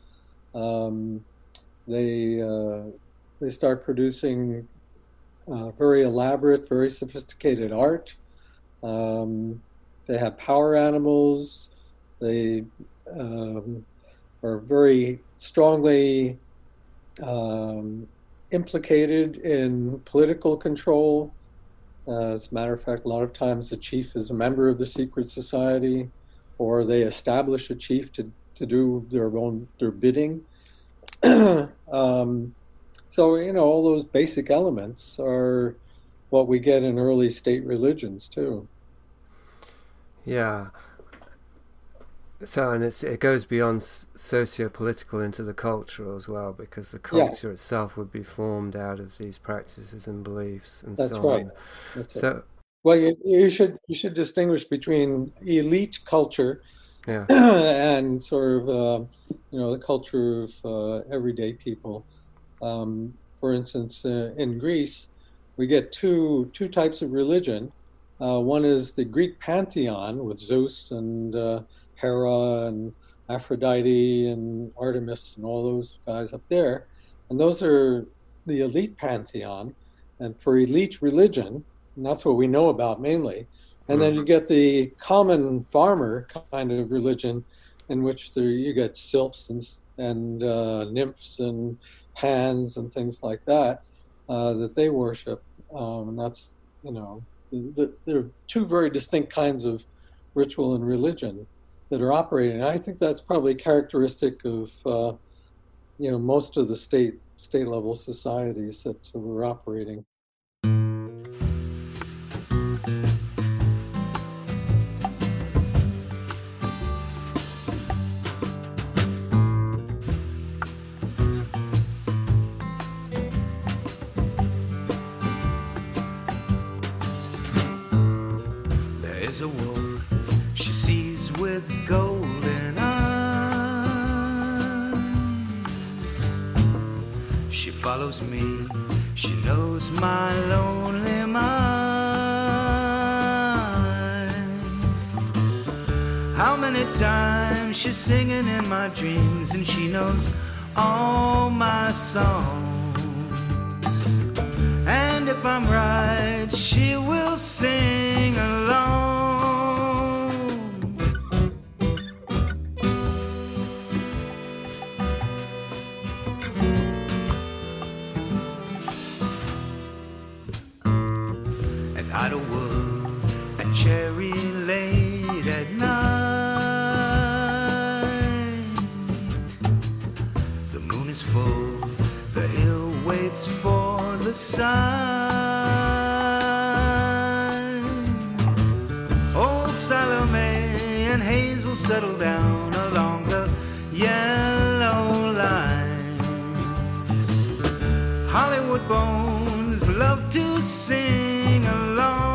Um, they uh, they start producing uh, very elaborate, very sophisticated art. Um, they have power animals. They um, are very strongly um, implicated in political control. Uh, as a matter of fact, a lot of times the chief is a member of the secret society, or they establish a chief to, to do their own their bidding. um, so, you know, all those basic elements are what we get in early state religions too. Yeah. So, and it's, it goes beyond socio-political into the cultural as well, because the culture yeah. itself would be formed out of these practices and beliefs and That's so right. on. That's so, right. Well, you, you should you should distinguish between elite culture yeah. and sort of uh, you know the culture of uh, everyday people. Um, for instance, uh, in Greece, we get two two types of religion. Uh, one is the Greek pantheon with Zeus and uh, Hera and Aphrodite and Artemis and all those guys up there. And those are the elite pantheon. And for elite religion, and that's what we know about mainly. And then you get the common farmer kind of religion, in which there, you get sylphs and, and uh, nymphs and pans and things like that, uh, that they worship. Um, and that's, you know, the, there are two very distinct kinds of ritual and religion that are operating. And I think that's probably characteristic of, uh, you know, most of the state state level societies that were operating. A wolf she sees with golden eyes. She follows me, she knows my lonely mind. How many times she's singing in my dreams, and she knows all my songs. if I'm right, she will sing along. At Idlewood, at Cherry late at night, the moon is full, the hill waits for the sun. Old Salome and Hazel settle down along the yellow lines. Hollywood bones love to sing along.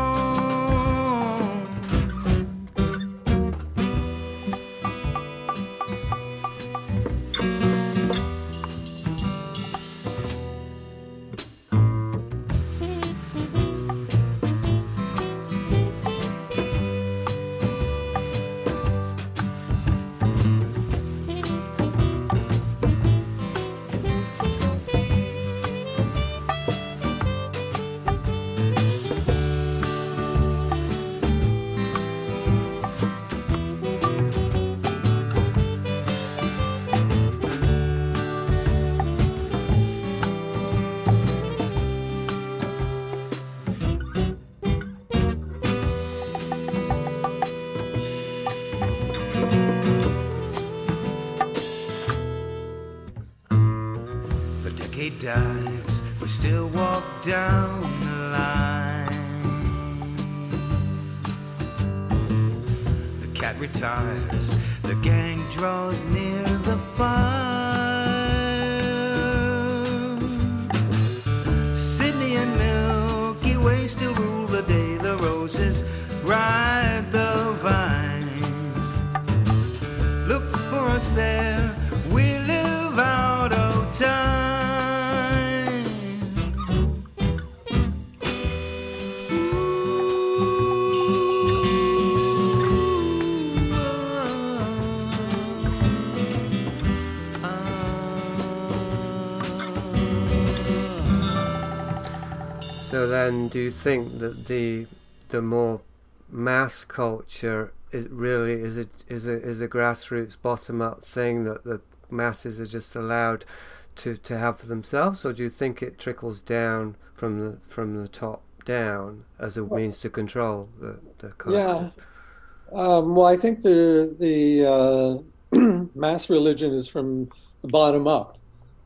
Dies, we still walk down the line. The cat retires, the gang draws near the fire. Sydney and Milky Way still rule the day. The roses ride the vine. Look for us there, we live out of time. So then, do you think that the the more mass culture is really is a is a is a grassroots bottom up thing that the masses are just allowed to, to have for themselves, or do you think it trickles down from the from the top down as a means to control the the collective? Yeah. Um, well, I think the the uh, mass religion is from the bottom up,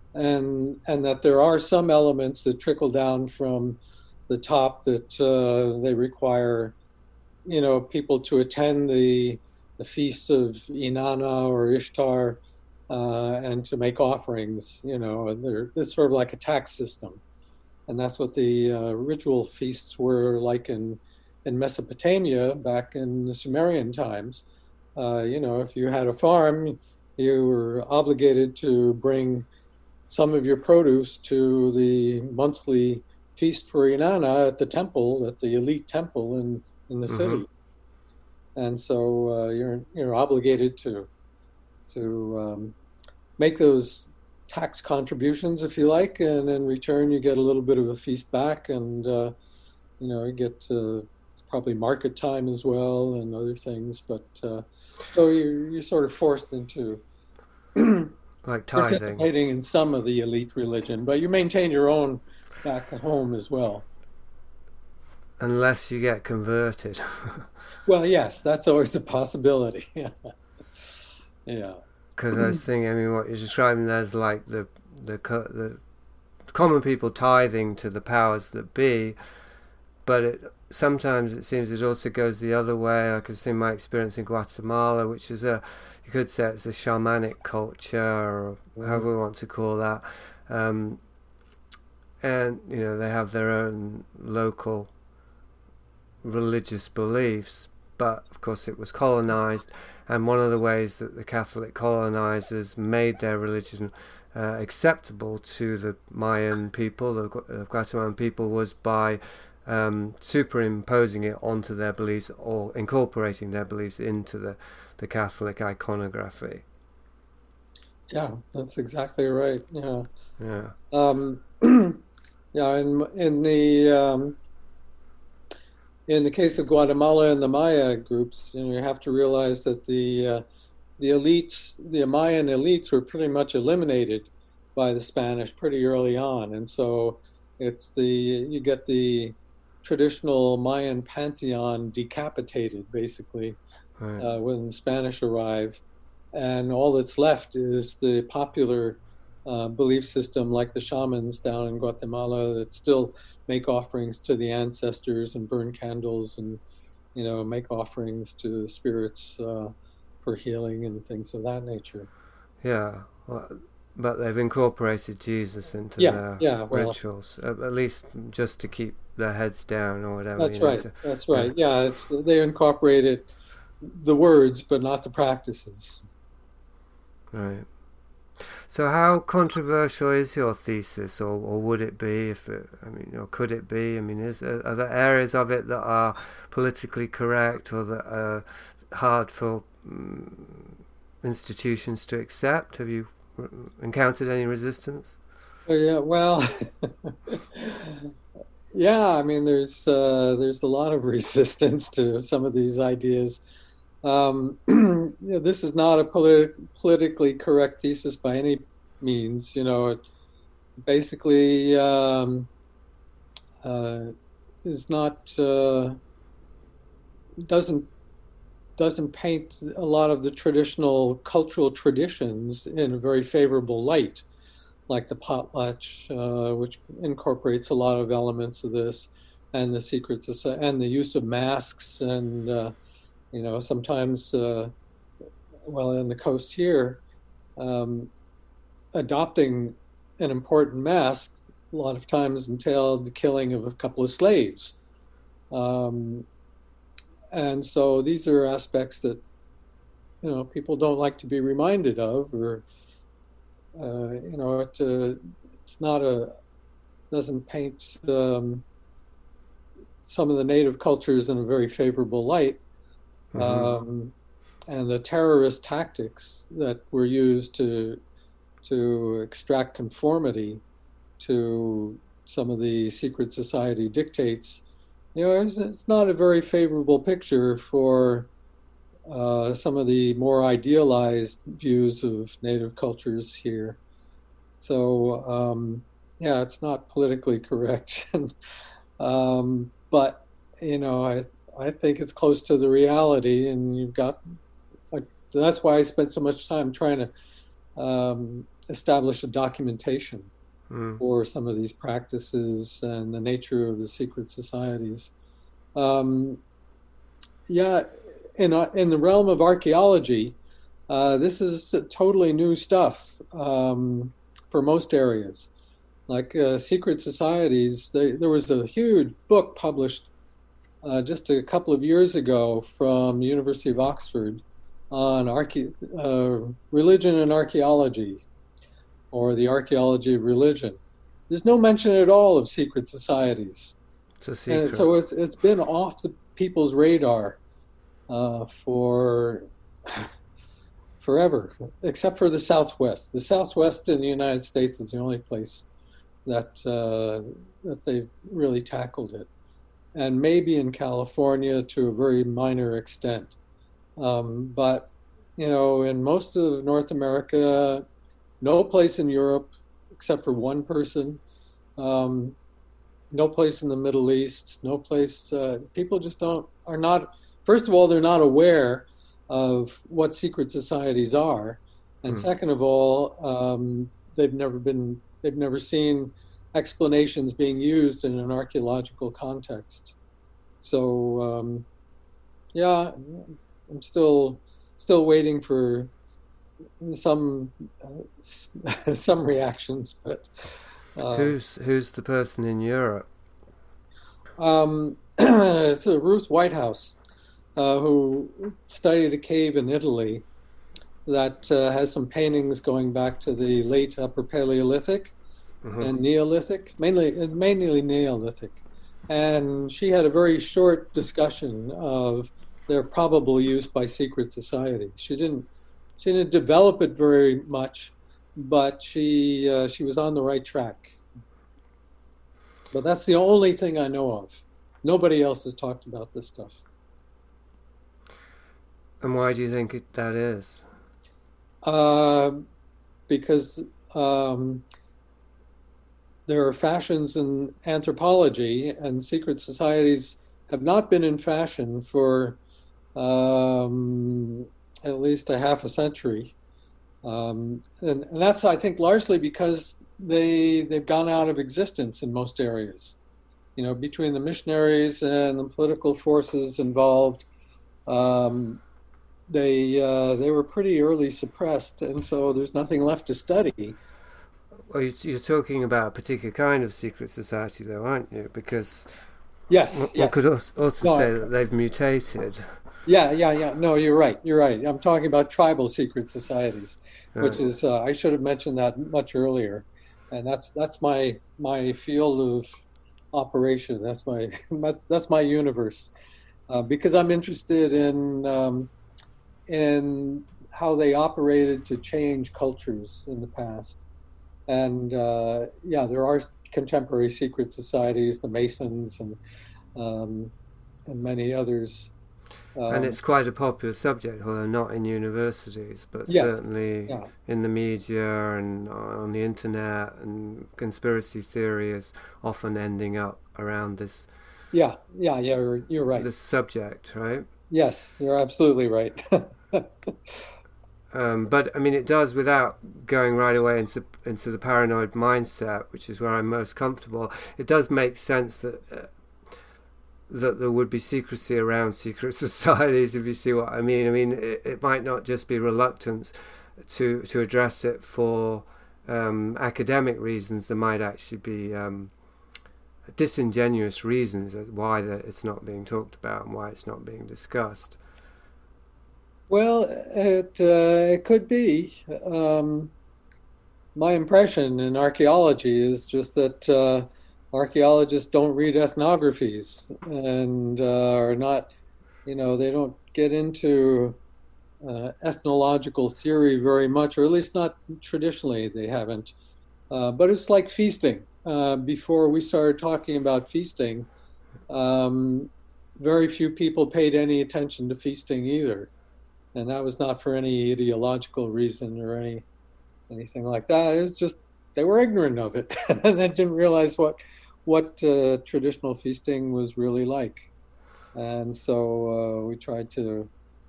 and and that there are some elements that trickle down from the top that uh, they require, you know, people to attend the the feasts of Inanna or Ishtar, uh, and to make offerings. You know, they're, it's sort of like a tax system, and that's what the uh, ritual feasts were like in in Mesopotamia back in the Sumerian times. Uh, you know, if you had a farm, you were obligated to bring some of your produce to the monthly feast for Inanna at the temple, at the elite temple in, in the mm-hmm. city. And so uh, you're you're obligated to to um, make those tax contributions, if you like, and in return you get a little bit of a feast back, and uh, you know you get uh, it's probably market time as well and other things. But uh, so you're you're sort of forced into like tithing, participating in some of the elite religion, but you maintain your own back at home as well. Unless you get converted. Well, yes, that's always a possibility. Yeah. Yeah. Because I was thinking, I mean, what you're describing there's like the, the the common people tithing to the powers that be, but it, sometimes it seems it also goes the other way. I can see my experience in Guatemala, which is a, you could say it's a shamanic culture, or however we want to call that. Um, and, you know, they have their own local religious beliefs, but of course it was colonized, and one of the ways that the Catholic colonizers made their religion uh, acceptable to the Mayan people, the uh, Guatemalan people, was by um, superimposing it onto their beliefs or incorporating their beliefs into the, the Catholic iconography. Yeah, that's exactly right. Yeah. Yeah. Um, Yeah, in in the um, in the case of Guatemala and the Maya groups, you know, you have to realize that the uh, the elites, the Mayan elites, were pretty much eliminated by the Spanish pretty early on, and so it's the you get the traditional Mayan pantheon decapitated basically Right. uh, when the Spanish arrive, and all that's left is the popular uh, belief system, like the shamans down in Guatemala that still make offerings to the ancestors and burn candles and you know make offerings to spirits uh, for healing and things of that nature. Yeah. Well, but they've incorporated Jesus into Yeah, their yeah. Well, rituals, at, at least just to keep their heads down or whatever. that's You know, right. to, That's yeah. right. Yeah, it's they incorporated the words, but not the practices. Right. So, how controversial is your thesis, or, or would it be? If it, I mean, or could it be? I mean, is are there areas of it that are politically correct, or that are hard for um, institutions to accept? Have you r- encountered any resistance? Oh, yeah, well, yeah. I mean, there's uh, there's a lot of resistance to some of these ideas. Um, you know, this is not a politi- politically correct thesis by any means. You know, it basically um, uh, is not uh, doesn't doesn't paint a lot of the traditional cultural traditions in a very favorable light, like the potlatch, uh, which incorporates a lot of elements of this, and the secret society, and the use of masks, and uh, you know sometimes, uh, well, in the coast here, um, adopting an important mask a lot of times entailed the killing of a couple of slaves. Um, and so these are aspects that you know people don't like to be reminded of, or uh, you know it, uh, it's not a doesn't paint um, some of the native cultures in a very favorable light. Mm-hmm. Um, and the terrorist tactics that were used to to extract conformity to some of the secret society dictates, you know, it's, it's not a very favorable picture for uh, some of the more idealized views of native cultures here. So, um, yeah, it's not politically correct. um, but, you know, I, I think it's close to the reality, and you've got, like, that's why I spent so much time trying to um, establish a documentation Mm. for some of these practices and the nature of the secret societies. Um, yeah, in, uh, in the realm of archaeology, uh, this is totally new stuff um, for most areas. Like uh, secret societies, they, there was a huge book published uh, just a couple of years ago from the University of Oxford on archae- uh, religion and archaeology, or the archaeology of religion. There's no mention at all of secret societies. It's a And secret. so it's it's been off the people's radar uh, for forever, except for the Southwest. The Southwest in the United States is the only place that uh, that they've really tackled it, and maybe in California to a very minor extent. Um, but you know, in most of North America, no place in Europe, except for one person. Um, no place in the Middle East. No place. Uh, people just don't are not. First of all, they're not aware of what secret societies are, and Hmm. second of all, um, they've never been. They've never seen explanations being used in an archaeological context. So, um, yeah, I'm still still waiting for some uh, some reactions, but uh, Who's who's the person in Europe? um, so Ruth Whitehouse, uh, who studied a cave in Italy that uh, has some paintings going back to the late Upper Paleolithic Mhm. and Neolithic, mainly mainly Neolithic, and she had a very short discussion of their probable use by secret societies. She didn't she didn't develop it very much, but she uh, she was on the right track. But that's the only thing I know of. Nobody else has talked about this stuff. And why do you think it, that is? Uh, because um, there are fashions in anthropology, and secret societies have not been in fashion for um, at least a half a century. Um, and, and that's, I think, largely because they, they've gone out of existence in most areas. You know, between the missionaries and the political forces involved, um, they uh, they were pretty early suppressed, and so there's nothing left to study. Well, you- you're talking about a particular kind of secret society, though, aren't you? Because Yes, one yes. could also also No, say I- that they've mutated. Yeah, yeah, yeah. No, you're right. You're right. I'm talking about tribal secret societies, which Right. is uh, I should have mentioned that much earlier, and that's that's my my field of operation. That's my that's that's my universe, uh, because I'm interested in um, in how they operated to change cultures in the past, and uh, yeah, there are contemporary secret societies, the Masons, and um, and many others. And Um, it's quite a popular subject, although not in universities, but Yeah, certainly yeah. in the media and on the internet, and conspiracy theory is often ending up around this Yeah, yeah, yeah, you're, you're right. this subject, right? Yes, you're absolutely right. Um, but I mean, it does, without going right away into into the paranoid mindset, which is where I'm most comfortable. It does make sense that uh, that there would be secrecy around secret societies, if you see what I mean. I mean, it, it might not just be reluctance to to address it for um, academic reasons. There might actually be um, disingenuous reasons as why that it's not being talked about and why it's not being discussed. Well, it uh, it could be. Um, my impression in archaeology is just that uh, archaeologists don't read ethnographies and uh, are not, you know, they don't get into uh, ethnological theory very much, or at least not traditionally. They haven't. Uh, but it's like feasting. Uh, before we started talking about feasting, um, very few people paid any attention to feasting either. And that was not for any ideological reason or any anything like that. It was just they were ignorant of it, and they didn't realize what what uh, traditional feasting was really like. And so uh, we tried to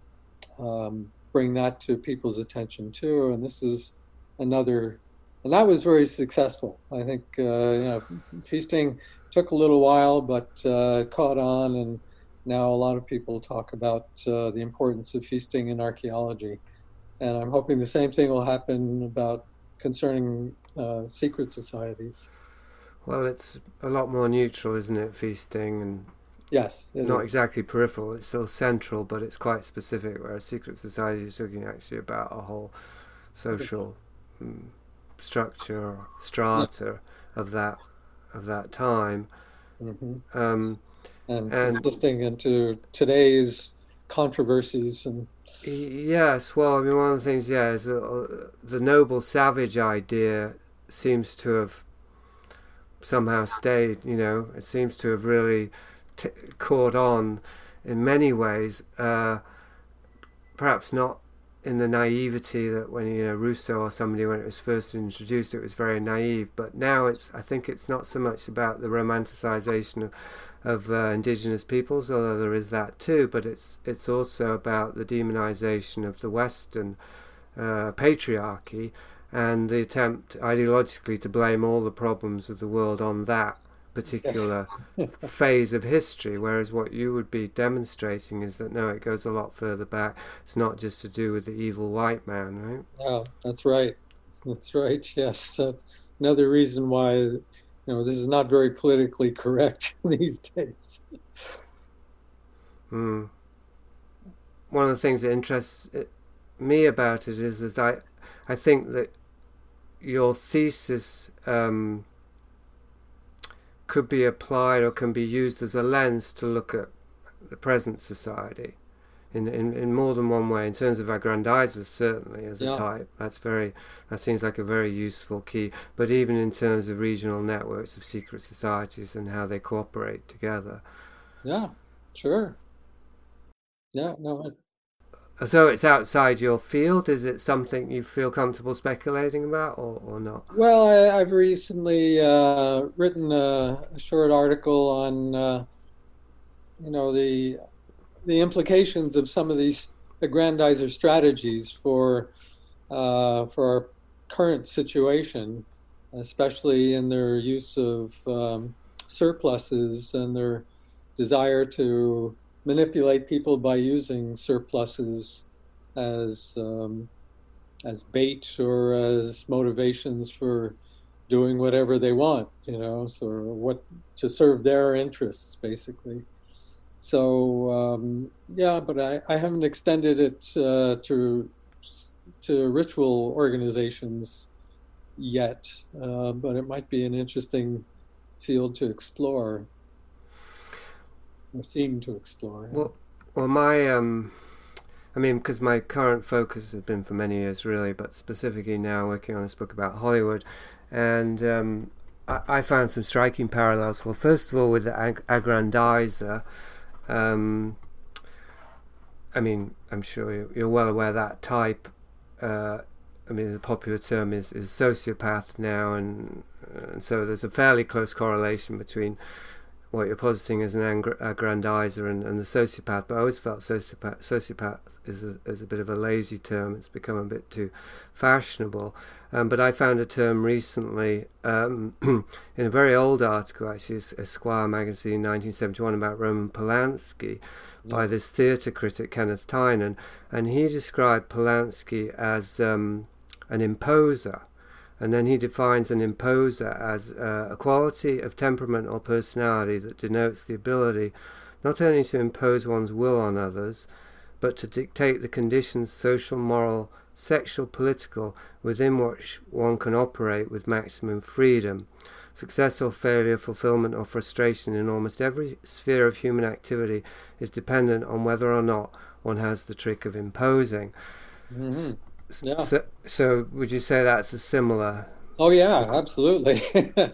um, bring that to people's attention too. And this is another, and that was very successful. I think uh, you know, feasting took a little while, but uh, it caught on, and now a lot of people talk about uh, the importance of feasting in archaeology, and I'm hoping the same thing will happen about concerning uh, secret societies. Well, it's a lot more neutral, isn't it? Feasting, and Yes, it not is. exactly peripheral. It's still central, but it's quite specific. Whereas secret society is talking actually about a whole social um, structure or strata of that of that time. hmm Um, And, And- persisting into today's controversies and Yes, well, I mean, one of the things, yeah, is that uh, the noble savage idea seems to have somehow stayed, you know, it seems to have really t- caught on in many ways, uh, perhaps not in the naivety that when, you know, Rousseau or somebody, when it was first introduced, it was very naive, but now it's, I think it's not so much about the romanticization of of uh, indigenous peoples, although there is that too, but it's it's also about the demonization of the Western uh, patriarchy and the attempt ideologically to blame all the problems of the world on that particular phase of history, whereas what you would be demonstrating is that no, it goes a lot further back. It's not just to do with the evil white man, right? yeah, that's right. That's right. Yes, that's another reason why, you know, this is not very politically correct these days. Mm. One of the things that interests it, me about it is that I, I think that your thesis um, could be applied or can be used as a lens to look at the present society. in, in, in more than one way. In terms of aggrandizers, certainly as Yeah. a type, that's very that seems like a very useful key. But even in terms of regional networks of secret societies and how they cooperate together. Yeah, sure. Yeah, no, it- So it's outside your field. Is it something you feel comfortable speculating about, or, or not? well, I, I've recently uh, written a, a short article on, uh, you know, the the implications of some of these aggrandizer strategies for uh, for our current situation, especially in their use of um, surpluses and their desire to manipulate people by using surpluses as um, as bait or as motivations for doing whatever they want, you know, so what to serve their interests, basically. So um, yeah, but I, I haven't extended it uh, to to ritual organizations yet, uh, but it might be an interesting field to explore, or seem to explore. Well, well, my um, I mean, because my current focus has been for many years, really, but specifically now working on this book about Hollywood, and um, I, I found some striking parallels. Well, first of all, with the ag- aggrandizer. Um, I mean, I'm sure you're, you're well aware that type. Uh, I mean, the popular term is, is sociopath now, and, and so there's a fairly close correlation between what you're positing as an ang- aggrandizer and, and the sociopath. But I always felt sociopath, sociopath is a, is a bit of a lazy term. It's become a bit too fashionable. Um, but I found a term recently um, in a very old article, actually, Esquire magazine, nineteen seventy-one, about Roman Polanski, yeah. by this theatre critic, Kenneth Tynan, and he described Polanski as um, an imposer. And then he defines an imposer as uh, a quality of temperament or personality that denotes the ability not only to impose one's will on others, but to dictate the conditions, social, moral, sexual, political, within which one can operate with maximum freedom. Success or failure, fulfillment or frustration in almost every sphere of human activity is dependent on whether or not one has the trick of imposing. Mm-hmm. Yeah. So, so would you say that's a similar? Oh yeah, absolutely.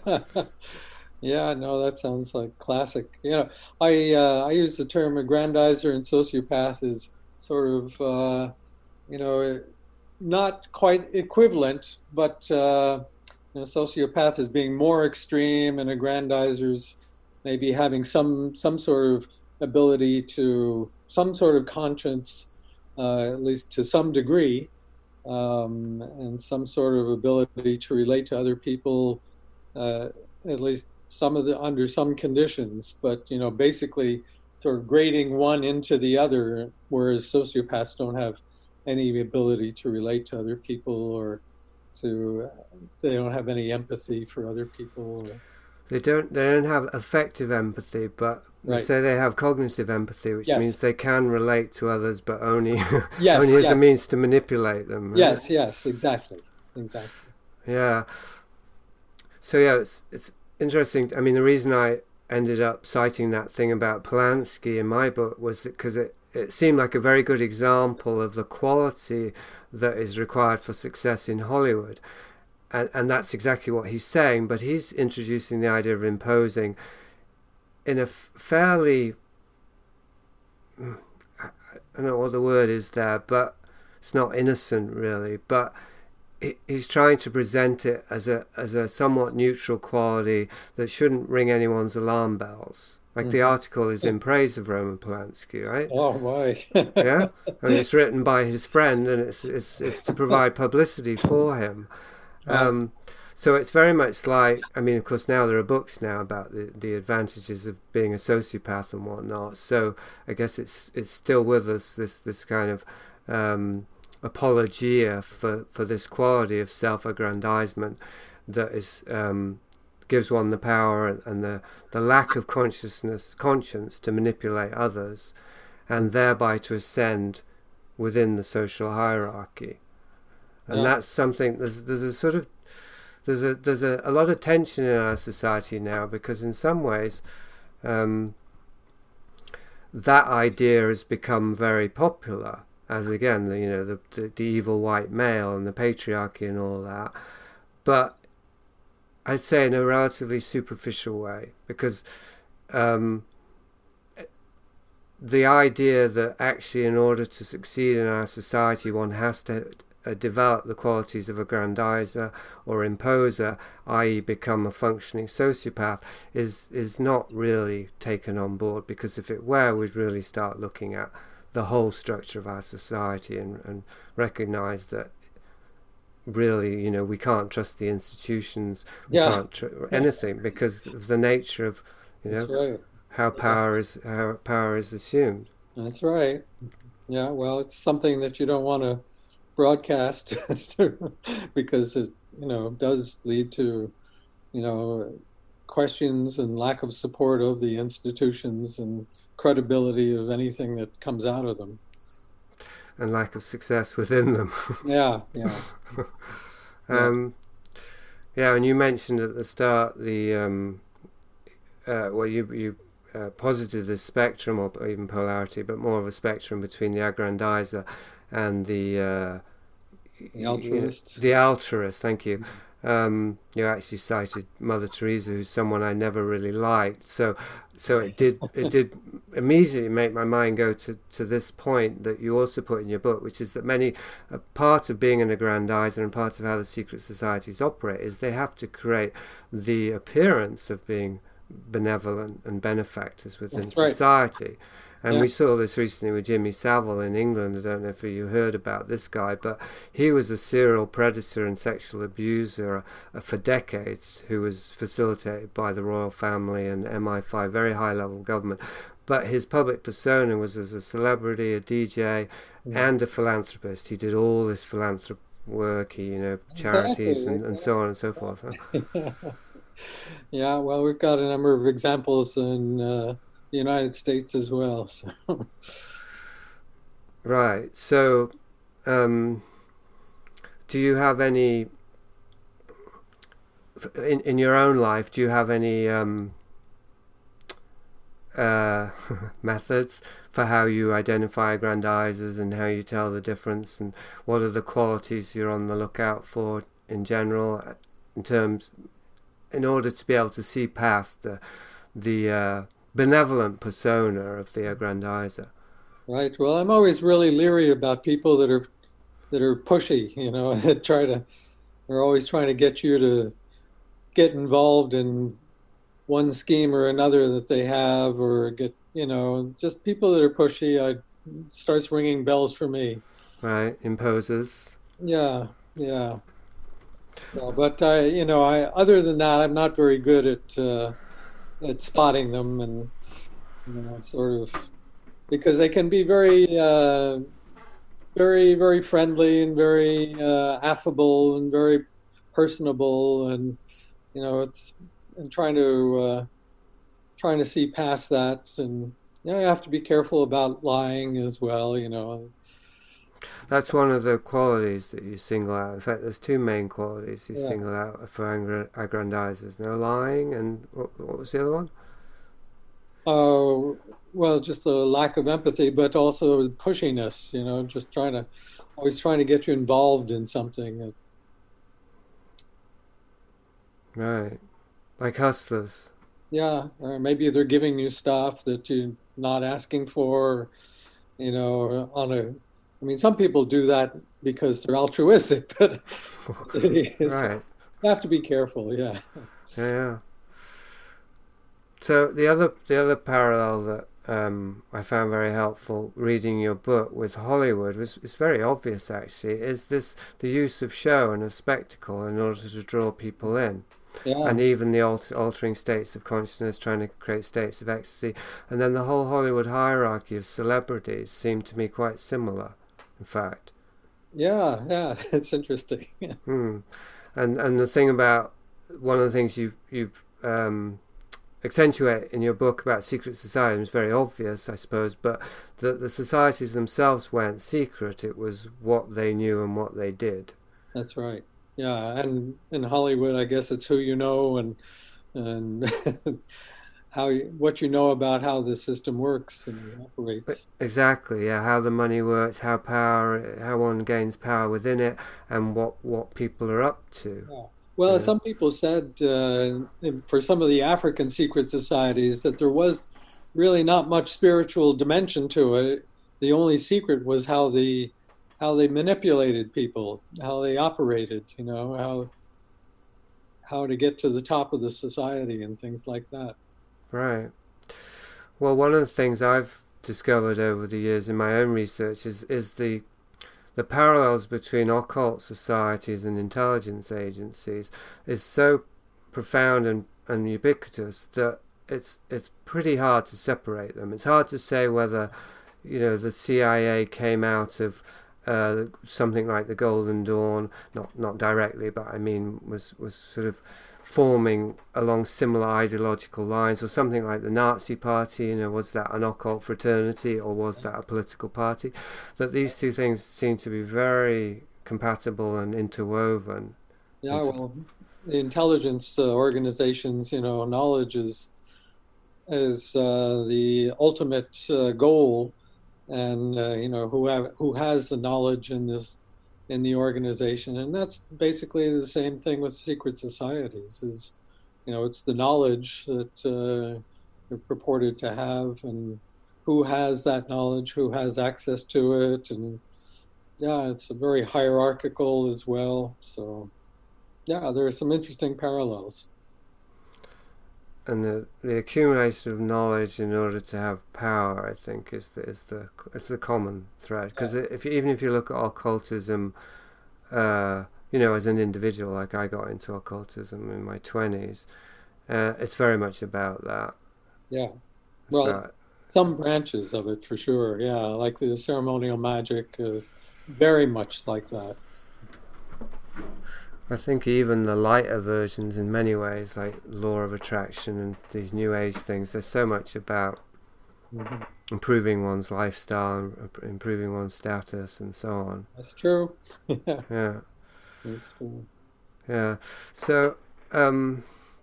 Yeah, no, that sounds like classic. You know, I uh, I use the term aggrandizer and sociopath as sort of uh, you know, not quite equivalent, but uh, you know, sociopath is being more extreme, and aggrandizers maybe having some some sort of ability to some sort of conscience, uh, at least to some degree. Um, and some sort of ability to relate to other people, uh, at least some of the under some conditions. But you know, basically, sort of grading one into the other, whereas sociopaths don't have any ability to relate to other people, or to they don't have any empathy for other people. Or, They don't. They don't have effective empathy, but right. they say they have cognitive empathy, which yes. means they can relate to others, but only yes, only as yes. a means to manipulate them. Right? Yes, yes, exactly, exactly. Yeah. So yeah, it's it's interesting. I mean, the reason I ended up citing that thing about Polanski in my book was because it it seemed like a very good example of the quality that is required for success in Hollywood. And, and that's exactly what he's saying, but he's introducing the idea of imposing in a f- fairly, I don't know what the word is there, but it's not innocent really, but he, he's trying to present it as a as a somewhat neutral quality that shouldn't ring anyone's alarm bells. Like mm-hmm. the article is in praise of Roman Polanski, right? Oh boy. Yeah, I mean, it's written by his friend, and it's it's it's to provide publicity for him. Um, so it's very much like, I mean, of course, now there are books now about the, the advantages of being a sociopath and whatnot. So I guess it's it's still with us, this this kind of um, apologia for, for this quality of self-aggrandizement that is um, gives one the power and, and the, the lack of consciousness, conscience to manipulate others, and thereby to ascend within the social hierarchy. And yeah. that's something. There's there's a sort of there's a there's a, a lot of tension in our society now, because in some ways, um, that idea has become very popular, as again, the, you know, the, the, the evil white male and the patriarchy and all that. But I'd say in a relatively superficial way, because um, the idea that actually in order to succeed in our society one has to uh, develop the qualities of a grandizer or imposer, that is become a functioning sociopath, is is not really taken on board, because if it were, we'd really start looking at the whole structure of our society and, and recognize that really, you know, we can't trust the institutions, we Yeah. can't tr- anything, because of the nature of, you know, That's right. how power is how power is assumed. That's right. Yeah, well, it's something that you don't want to broadcast because it, you know, does lead to, you know, questions and lack of support of the institutions and credibility of anything that comes out of them. And lack of success within them. Yeah, yeah. um, yeah, and you mentioned at the start the um, uh, well, you you uh, posited the spectrum, or even polarity, but more of a spectrum between the aggrandizer and the uh, The altruist. The altruist. Thank you. Um, you actually cited Mother Teresa, who's someone I never really liked. So, so it did it did immediately make my mind go to, to this point that you also put in your book, which is that many a part of being an aggrandizer and part of how the secret societies operate is they have to create the appearance of being benevolent and benefactors within That's right. society. And Yeah. we saw this recently with Jimmy Savile in England. I don't know if you heard about this guy, but he was a serial predator and sexual abuser uh, for decades, who was facilitated by the royal family and M I five, very high-level government. But his public persona was as a celebrity, a D J, Yeah. and a philanthropist. He did all this philanthropic work, he, you know, charities Exactly. and, and so on and so forth. Huh? Yeah, well, we've got a number of examples in uh, the United States as well. So. Right. So, um, do you have any in in your own life? Do you have any um, uh, methods for how you identify aggrandizers and how you tell the difference, and what are the qualities you're on the lookout for in general, in terms, in order to be able to see past the the uh, benevolent persona of the aggrandizer? Right. Well, I'm always really leery about people that are that are pushy, you know, that try to, they're always trying to get you to get involved in one scheme or another that they have, or get, you know, just people that are pushy. I starts ringing bells for me. Right, imposers. Yeah, yeah. Yeah, but I, you know, I other than that, I'm not very good at uh, at spotting them, and you know, sort of, because they can be very, uh, very, very friendly and very uh, affable and very personable, and you know, it's and trying to uh, trying to see past that, and you know, you have to be careful about lying as well, you know. That's one of the qualities that you single out. In fact, there's two main qualities you Yeah. single out for aggra- aggrandizers. No lying, and what, what was the other one? Oh, well, just the lack of empathy, but also pushiness, you know, just trying to, always trying to get you involved in something. Right, like hustlers. Yeah, or maybe they're giving you stuff that you're not asking for, you know, on a, I mean, some people do that because they're altruistic, but it's, Right. you have to be careful, yeah. Yeah, yeah. So the other the other parallel that um, I found very helpful reading your book with Hollywood was it's very obvious actually, is this the use of show and of spectacle in order to draw people in. Yeah, And even the alter, altering states of consciousness, trying to create states of ecstasy, and then the whole Hollywood hierarchy of celebrities seemed to me quite similar, in fact. yeah, yeah, it's interesting. Hmm. And and the thing about one of the things you you um, accentuate in your book about secret society is very obvious, I suppose, but the the societies themselves weren't secret. It was what they knew and what they did. That's right. Yeah, and in Hollywood, I guess it's who you know and and how you, what you know about how the system works and operates. Exactly, yeah. How the money works, how power, how one gains power within it, and what what people are up to. Yeah. Well, Yeah. some people said uh, for some of the African secret societies that there was really not much spiritual dimension to it. The only secret was how the how they manipulated people, how they operated, you know, how how to get to the top of the society and things like that. Right. Well, one of the things I've discovered over the years in my own research is is the the parallels between occult societies and intelligence agencies is so profound and, and ubiquitous that it's it's pretty hard to separate them. It's hard to say whether, you know, the C I A came out of uh, something like the Golden Dawn, not not directly, but I mean was was sort of forming along similar ideological lines, or something like the Nazi Party. You know, was that an occult fraternity or was that a political party? That these two things seem to be very compatible and interwoven. Yeah, And so- well, the intelligence uh, organizations, you know, knowledge is is uh, the ultimate uh, goal, and uh, you know who have who has the knowledge in this in the organization, and that's basically the same thing with secret societies. Is you know it's the knowledge that uh, they're purported to have, and who has that knowledge, who has access to it, and yeah, it's a very hierarchical as well. So yeah, there are some interesting parallels. and the, the accumulation of knowledge in order to have power, I think, is the is the it's the common thread. Because Yeah. if you, even if you look at occultism, uh, you know, as an individual, like I got into occultism in my twenties, uh, it's very much about that. Yeah, It's well, about, some branches of it for sure. Yeah, like the ceremonial magic is very much like that. I think even the lighter versions, in many ways, like law of attraction and these new age things, there's so much about Mhm. improving one's lifestyle, and improving one's status, and so on. That's true. Yeah, Yeah. that's true. Yeah. So, um,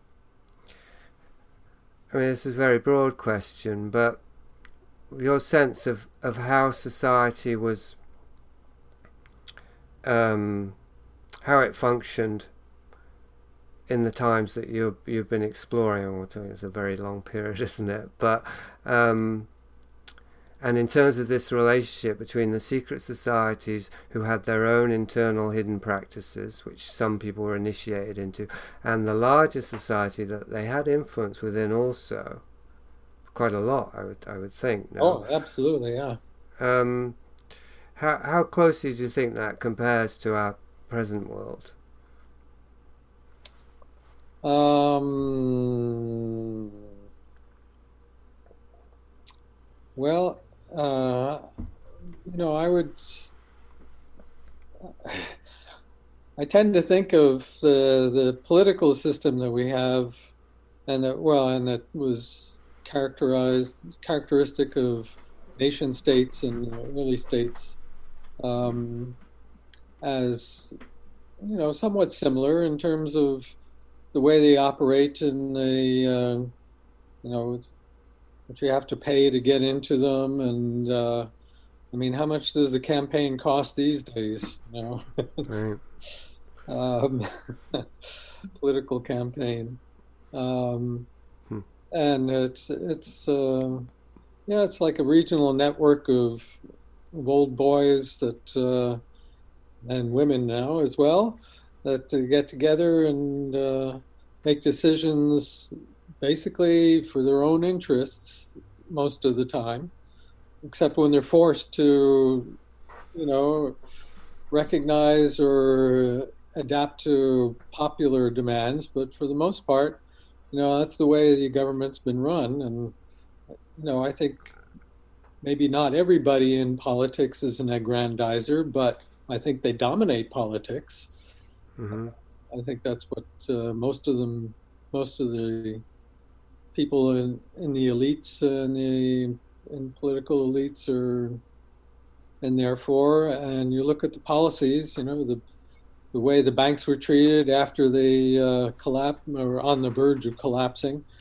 I mean, this is a very broad question, but your sense of, of how society was, um, how it functioned in the times that you you've been exploring. I'm telling you, it's a very long period, isn't it? But um, and in terms of this relationship between the secret societies who had their own internal hidden practices, which some people were initiated into, and the larger society that they had influence within also, quite a lot, I would I would think. No? Oh, absolutely. Yeah. Um, how how closely do you think that compares to our present world? Um, well, uh, you know, I would. I tend to think of the the political system that we have, and that well, and that was characterized characteristic of nation states and early states, um, as you know, somewhat similar in terms of the way they operate and the uh, you know what you have to pay to get into them, and uh, I mean, how much does a campaign cost these days? You know, Right. um, political campaign, um, Hmm. and it's it's uh, yeah, it's like a regional network of, of old boys that uh, and women now as well that uh, get together and uh, make decisions basically for their own interests most of the time, except when they're forced to, you know, recognize or adapt to popular demands. But for the most part, you know, that's the way the government's been run. And, you know, I think maybe not everybody in politics is an aggrandizer, but I think they dominate politics. Mm-hmm. I think that's what uh, most of them, most of the people in, in the elites and the in political elites are in there for. And you look at the policies, you know, the the way the banks were treated after they uh, collapsed or on the verge of collapsing.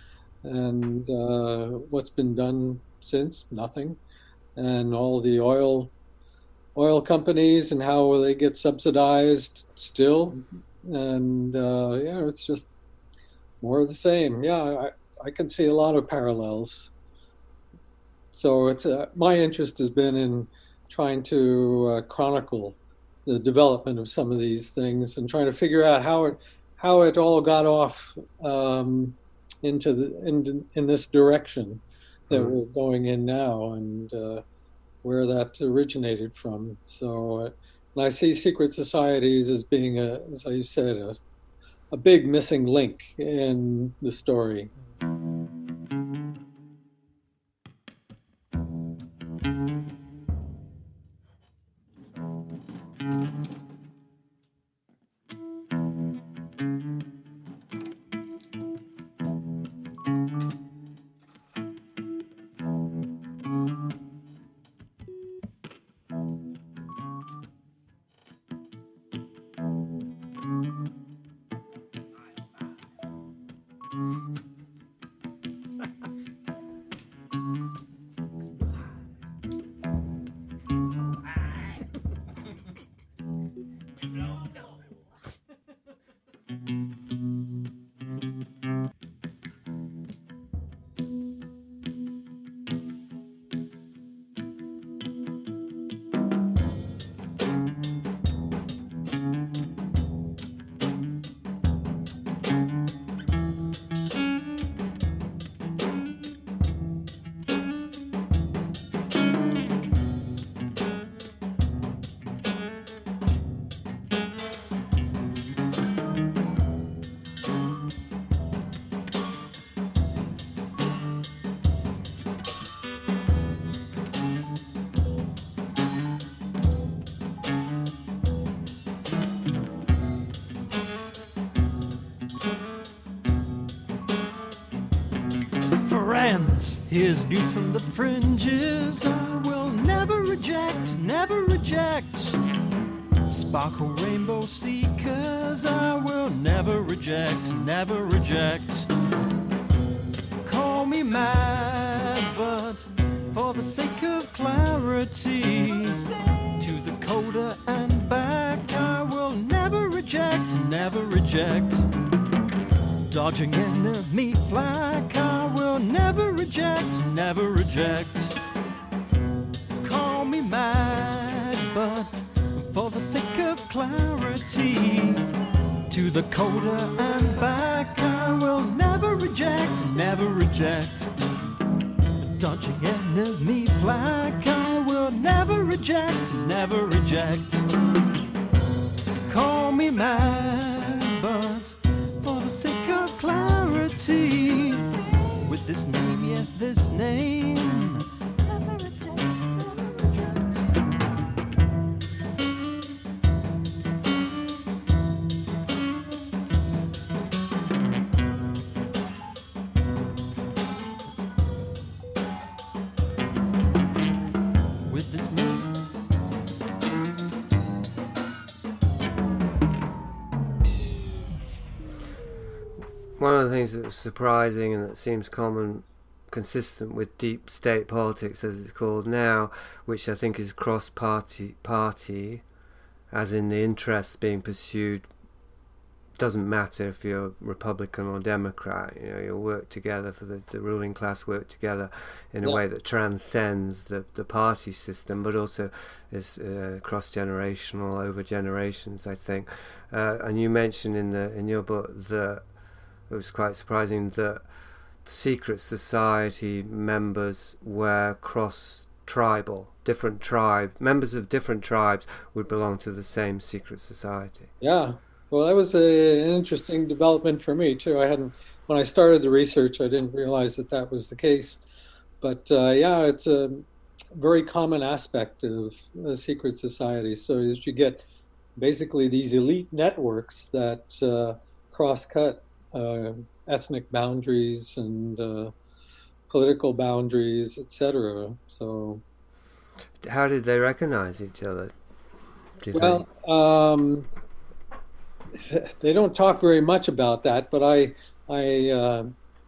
and uh, what's been done since? Nothing. And all the oil oil companies and how they get subsidized still, and uh, yeah, it's just more of the same. Yeah, I, I can see a lot of parallels. So it's uh, my interest has been in trying to uh, chronicle the development of some of these things and trying to figure out how it how it all got off um, into the in in this direction that Mm. we're going in now, and uh, where that originated from. So, uh, and I see secret societies as being a, as I said, a, a big missing link in the story. Friends, here's news from the fringes. I will never reject, never reject. Sparkle rainbow seekers, I will never reject, never reject. Call me mad, but for the sake of clarity, to the coda and back, I will never reject, never reject. Dodging enemy flak, I will never reject, never reject. Call me mad, but for the sake of clarity, to the coda and back, I will never reject, never reject. Dodging enemy flak, I will never reject, never reject. Call me mad, but for the sake of clarity, with this name, yes, this name, never reject, with this name. One of the things that was surprising and that seems common, consistent with deep state politics as it's called now, which I think is cross-party, party, as in the interests being pursued, doesn't matter if you're Republican or Democrat. You know, you'll work together for the, the ruling class, work together in a Yeah. way that transcends the, the party system, but also is uh, cross-generational, over generations, I think. Uh, and you mentioned in the in your book that it was quite surprising that secret society members were cross-tribal, different tribes, members of different tribes would belong to the same secret society. Yeah. Well, that was a, an interesting development for me too. I hadn't, when I started the research, I didn't realize that that was the case. But uh, yeah, it's a very common aspect of uh, secret societies. So as you get basically these elite networks that uh, cross-cut uh, ethnic boundaries and uh, political boundaries, et cetera. So, How did they recognize each other, do you well, think? um, they don't talk very much about that, but I, I, uh,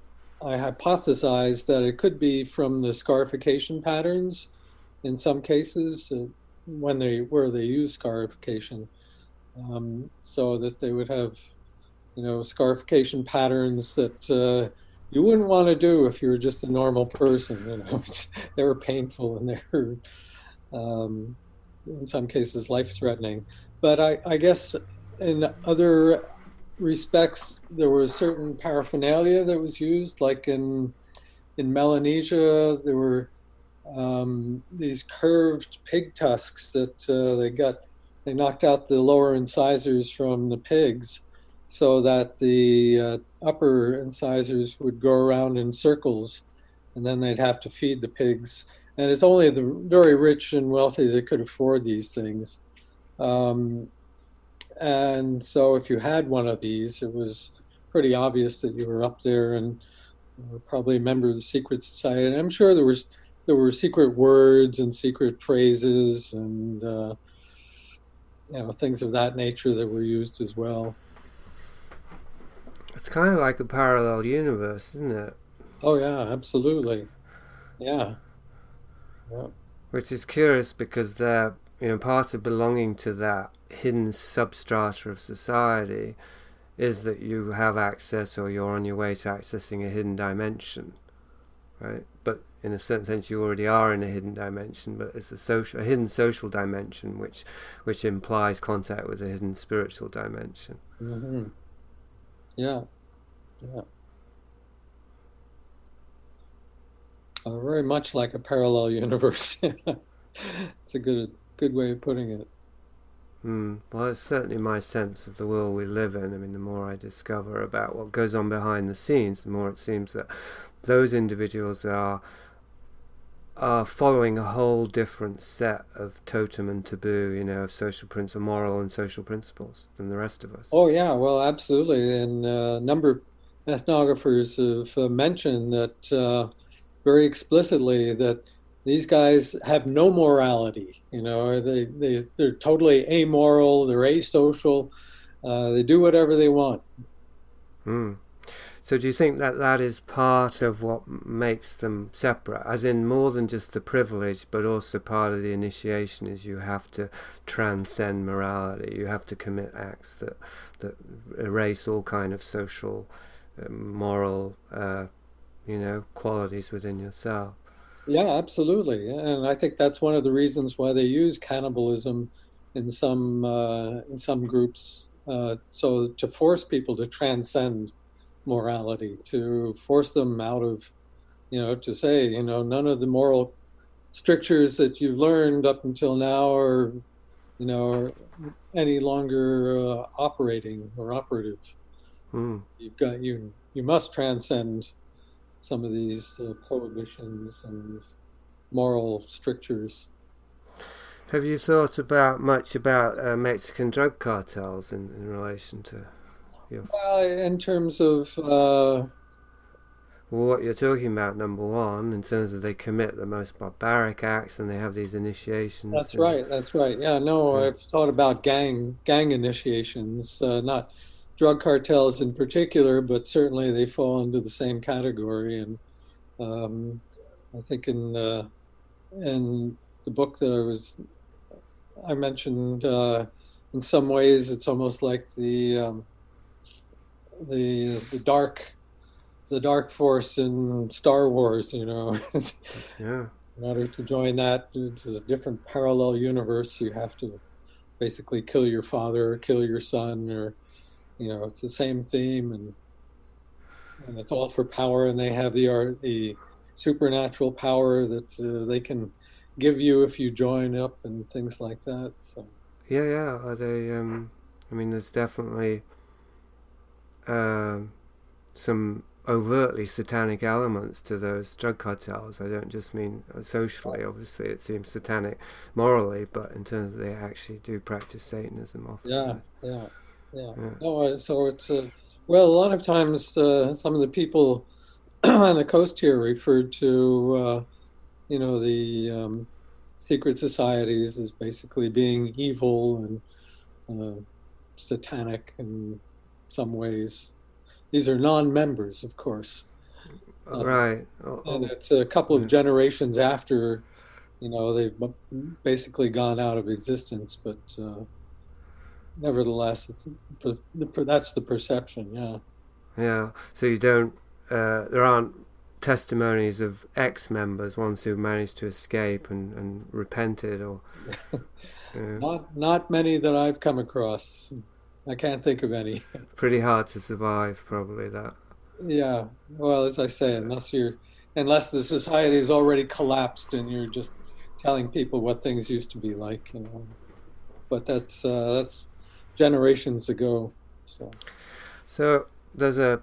I hypothesized that it could be from the scarification patterns in some cases uh, when they where they use scarification, um, so that they would have, you know, scarification patterns that uh, you wouldn't want to do if you were just a normal person. You know, they were painful and they were, um, in some cases, life-threatening. But I, I guess in other respects, there was certain paraphernalia that was used, like in in Melanesia, there were um, these curved pig tusks that uh, they got. They knocked out the lower incisors from the pigs, so that the uh, upper incisors would go around in circles, and then they'd have to feed the pigs. And it's only the very rich and wealthy that could afford these things. Um, and so if you had one of these, it was pretty obvious that you were up there and were probably a member of the secret society. And I'm sure there was there were secret words and secret phrases and uh, you know, things of that nature that were used as well. It's kind of like a parallel universe, isn't it? Oh yeah, absolutely. Yeah. Yeah. Which is curious because they're, you know, part of belonging to that hidden substrata of society is that you have access, or you're on your way to accessing a hidden dimension, right? But in a certain sense, you already are in a hidden dimension, but it's a social, a hidden social dimension, which which implies contact with a hidden spiritual dimension. Mm-hmm. Yeah. Yeah. Uh, very much like a parallel universe. It's a good good way of putting it. Mm. Well, it's certainly my sense of the world we live in. I mean, the more I discover about what goes on behind the scenes, the more it seems that those individuals are are following a whole different set of totem and taboo, you know, of social principle, moral and social principles than the rest of us. Oh yeah, well, absolutely. And uh, a number of ethnographers have uh, mentioned that uh, very explicitly that these guys have no morality. You know, they they they're totally amoral. They're asocial. Uh, they do whatever they want. Mm. So do you think that that is part of what makes them separate, as in more than just the privilege, but also part of the initiation is you have to transcend morality, you have to commit acts that that erase all kind of social, uh, moral, uh, you know, qualities within yourself? Yeah, absolutely. And I think that's one of the reasons why they use cannibalism in some uh, in some groups, uh, so to force people to transcend morality, to force them out of, you know, to say, you know, none of the moral strictures that you've learned up until now are, you know, any longer uh, operating or operative. Mm. You've got you you must transcend some of these uh, prohibitions and moral strictures. Have you thought about much about uh, Mexican drug cartels in, in relation to your, Well, in terms of uh, well, what you're talking about, number one, in terms of they commit the most barbaric acts and they have these initiations? that's and, right, that's right. Yeah, no, Yeah. I've thought about gang gang initiations, uh, not drug cartels in particular, but certainly they fall into the same category. And um, I think in uh, in the book that I was I mentioned, uh, in some ways, it's almost like the um, the the dark the dark force in Star Wars. You know, Yeah. in order to join that, it's a different parallel universe. You have to basically kill your father or kill your son, or you know, it's the same theme, and and it's all for power. And they have the art, the supernatural power that uh, they can give you if you join up and things like that. So Yeah, yeah. Are they? Um, I mean, there's definitely um, some overtly satanic elements to those drug cartels. I don't just mean uh, socially. Obviously, it seems satanic morally, but in terms of they actually do practice Satanism often. yeah, yeah, yeah. Yeah. No, uh, so it's uh, well, a lot of times uh, some of the people on the coast here referred to uh, you know, the um, secret societies as basically being evil and uh, satanic in some ways. These are non-members, of course. Uh, right. Oh, and oh, it's a couple of generations after, you know, they've b- basically gone out of existence. But uh, nevertheless, it's the, the, that's the perception. Yeah. yeah. So you don't. Uh, there aren't testimonies of ex-members, ones who managed to escape and, and repented, or. Yeah. Not not many that I've come across. I can't think of any. Pretty hard to survive, probably that. Yeah. Well, as I say, unless you're unless the society has already collapsed and you're just telling people what things used to be like, you know. But that's uh, that's generations ago. So So there's a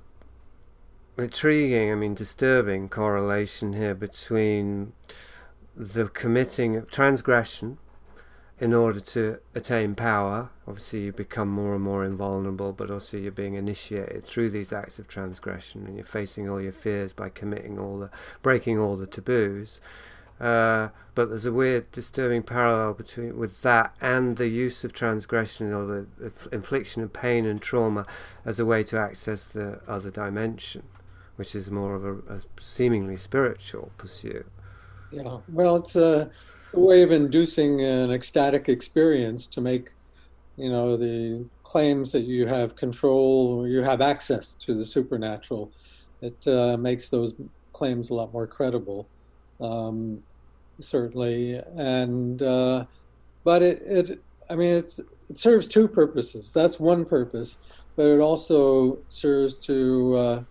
intriguing, I mean, disturbing correlation here between the committing of transgression in order to attain power. Obviously you become more and more invulnerable, but also you're being initiated through these acts of transgression, and you're facing all your fears by committing all the breaking all the taboos. Uh, but there's a weird, disturbing parallel between with that and the use of transgression, or the inf- infliction of pain and trauma, as a way to access the other dimension, which is more of a, a seemingly spiritual pursuit. yeah. Well, it's a, a way of inducing an ecstatic experience to make, you know, the claims that you have control or you have access to the supernatural. It uh, makes those claims a lot more credible. Um, certainly, and uh, but it, it I mean it's it serves two purposes. That's one purpose, but it also serves to uh,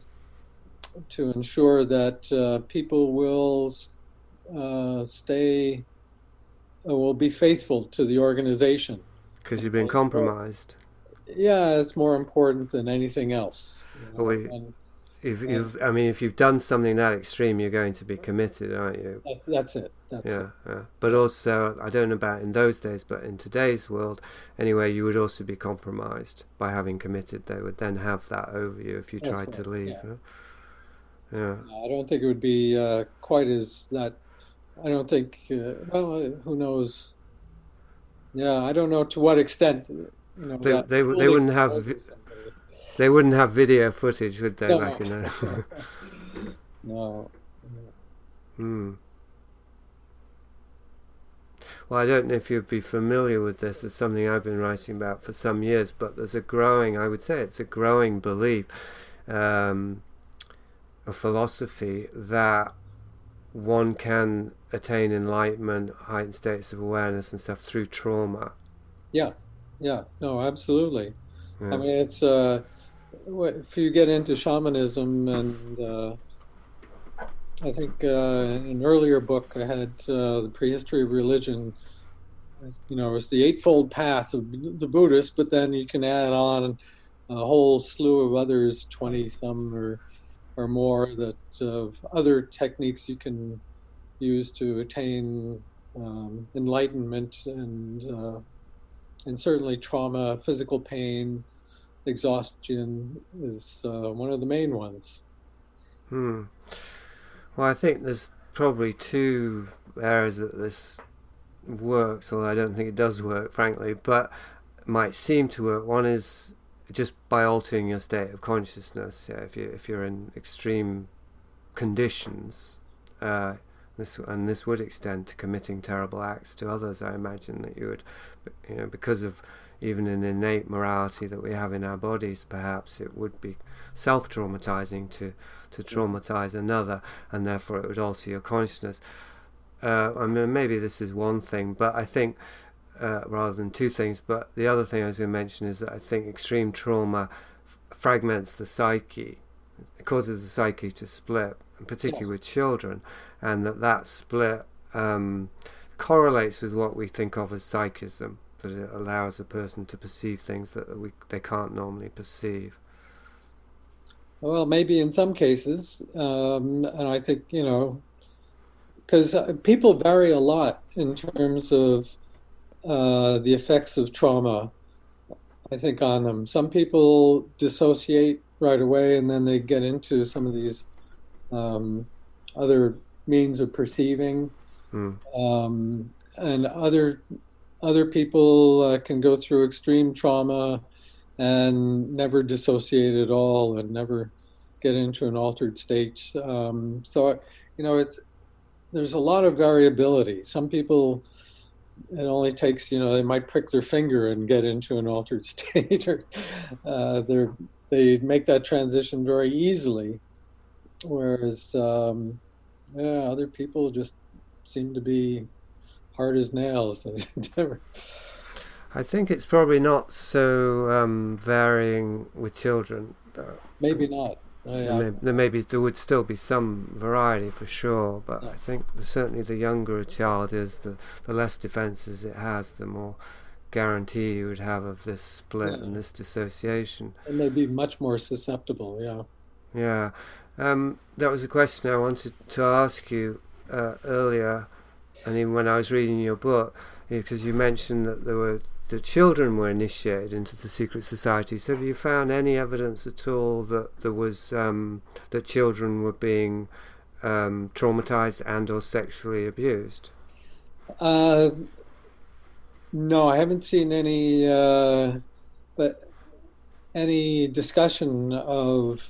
to ensure that uh, people will uh, stay uh, will be faithful to the organization. Because you've been compromised. Yeah, it's more important than anything else. You know? Well, we- And If you've, I mean, if you've done something that extreme, you're going to be committed, aren't you? that's, that's it. That's Yeah, it. yeah. But also, I don't know about in those days, but in today's world, anyway, you would also be compromised by having committed. They would then have that over you if you That's tried to right, leave. yeah. Huh? Yeah. I don't think it would be uh, quite as that. I don't think. Uh, well, uh, who knows? Yeah, I don't know to what extent. You know, They- that they w- they fully wouldn't have composes vi- somebody. They wouldn't have video footage, would they, No. back in those? No. Hmm. Well, I don't know if you'd be familiar with this. It's something I've been writing about for some years, but there's a growing, I would say it's a growing belief, um, a philosophy that one can attain enlightenment, heightened states of awareness and stuff through trauma. Yeah. Yeah. No. Absolutely. Yeah. I mean, it's uh, wh- if you get into shamanism, and uh, I think uh, in an earlier book I had uh, the prehistory of religion. You know, it's the Eightfold Path of the Buddhists, but then you can add on a whole slew of others, twenty some or or more, that of other techniques you can use to attain um, enlightenment, and uh, and certainly trauma, physical pain, exhaustion is uh, one of the main ones. Hmm. Well, I think there's probably two areas that this works, although I don't think it does work, frankly, but it might seem to work. One is just by altering your state of consciousness. Yeah, if you if you're in extreme conditions, uh, this and this would extend to committing terrible acts to others. I imagine that you would, you know, because of even an innate morality that we have in our bodies, perhaps it would be self-traumatizing to to traumatize another, and therefore it would alter your consciousness. Uh, I mean, maybe this is one thing, but I think uh, rather than two things. But the other thing I was going to mention is that I think extreme trauma f- fragments the psyche. It causes the psyche to split, and particularly with children, and that that split um, correlates with what we think of as psychism, that it allows a person to perceive things that we they can't normally perceive. Well, maybe in some cases, um, and I think, you know, because people vary a lot in terms of uh, the effects of trauma, I think, on them. Some people dissociate right away, and then they get into some of these um, other means of perceiving, Mm. um, and other other people uh, can go through extreme trauma and never dissociate at all, and never get into an altered state. Um, so, you know, it's there's a lot of variability. Some people, it only takes, you know, they might prick their finger and get into an altered state, or uh, they're, they make that transition very easily. Whereas, um, yeah, other people just seem to be hard as nails. I think it's probably not so um, varying with children. Uh, Maybe not. I, there, may, there may be, there would still be some variety for sure, but Yeah. I think the, certainly the younger a child is, the, the less defences it has, the more guarantee you would have of this split Yeah. and this dissociation. and they'd be much more susceptible. Yeah. Yeah, um, that was a question I wanted to ask you uh, earlier, and even when I was reading your book, because you mentioned that there were the children were initiated into the secret society. So have you found any evidence at all that there was um, that children were being um, traumatized and or sexually abused? Uh, no, I haven't seen any, uh, but any discussion of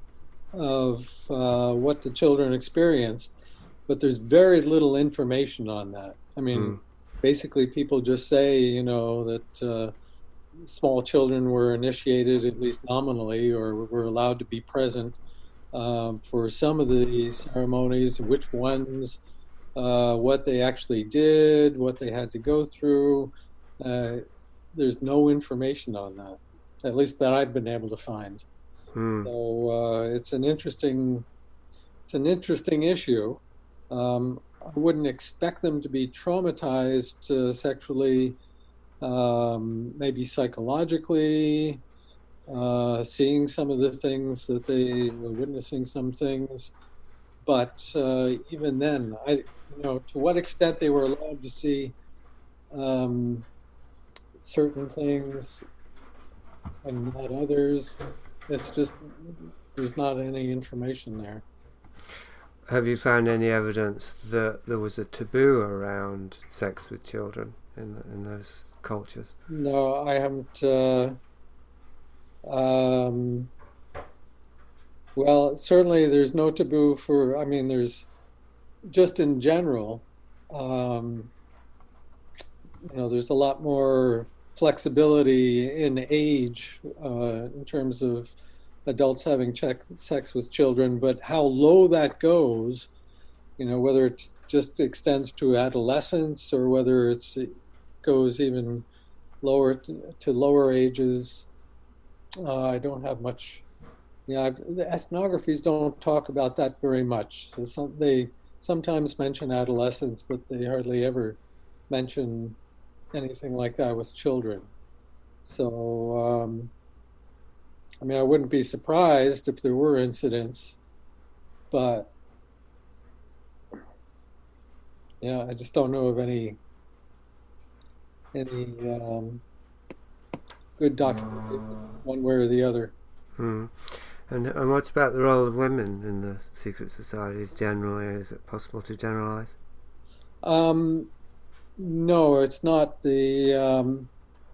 of uh, what the children experienced. But there's very little information on that. I mean, Mm. basically, people just say, you know, that uh, small children were initiated, at least nominally, or were allowed to be present um, for some of the ceremonies. Which ones? Uh, what they actually did, what they had to go through. Uh, there's no information on that, at least that I've been able to find. Mm. So uh, it's an interesting, it's an interesting issue. Um, I wouldn't expect them to be traumatized uh, sexually, um, maybe psychologically, uh, seeing some of the things that they were witnessing, some things. But uh, even then, I, you know, to what extent they were allowed to see um, certain things and not others, it's just, there's not any information there. Have you found any evidence that there was a taboo around sex with children in in those cultures? No, I haven't. Uh, um, well, certainly there's no taboo for, I mean, there's just in general, um, you know, there's a lot more flexibility in age uh, in terms of adults having check, sex with children, but how low that goes, you know, whether it just extends to adolescence or whether it's, it goes even lower to, to lower ages, uh, I don't have much. Yeah, I've, the ethnographies don't talk about that very much. So some, they sometimes mention adolescence, but they hardly ever mention anything like that with children. So, um, I mean, I wouldn't be surprised if there were incidents, but yeah, I just don't know of any any um, good documentation one way or the other. Hmm. And, and what about the role of women in the secret societies generally? Is it possible to generalize? Um, no, it's not the um,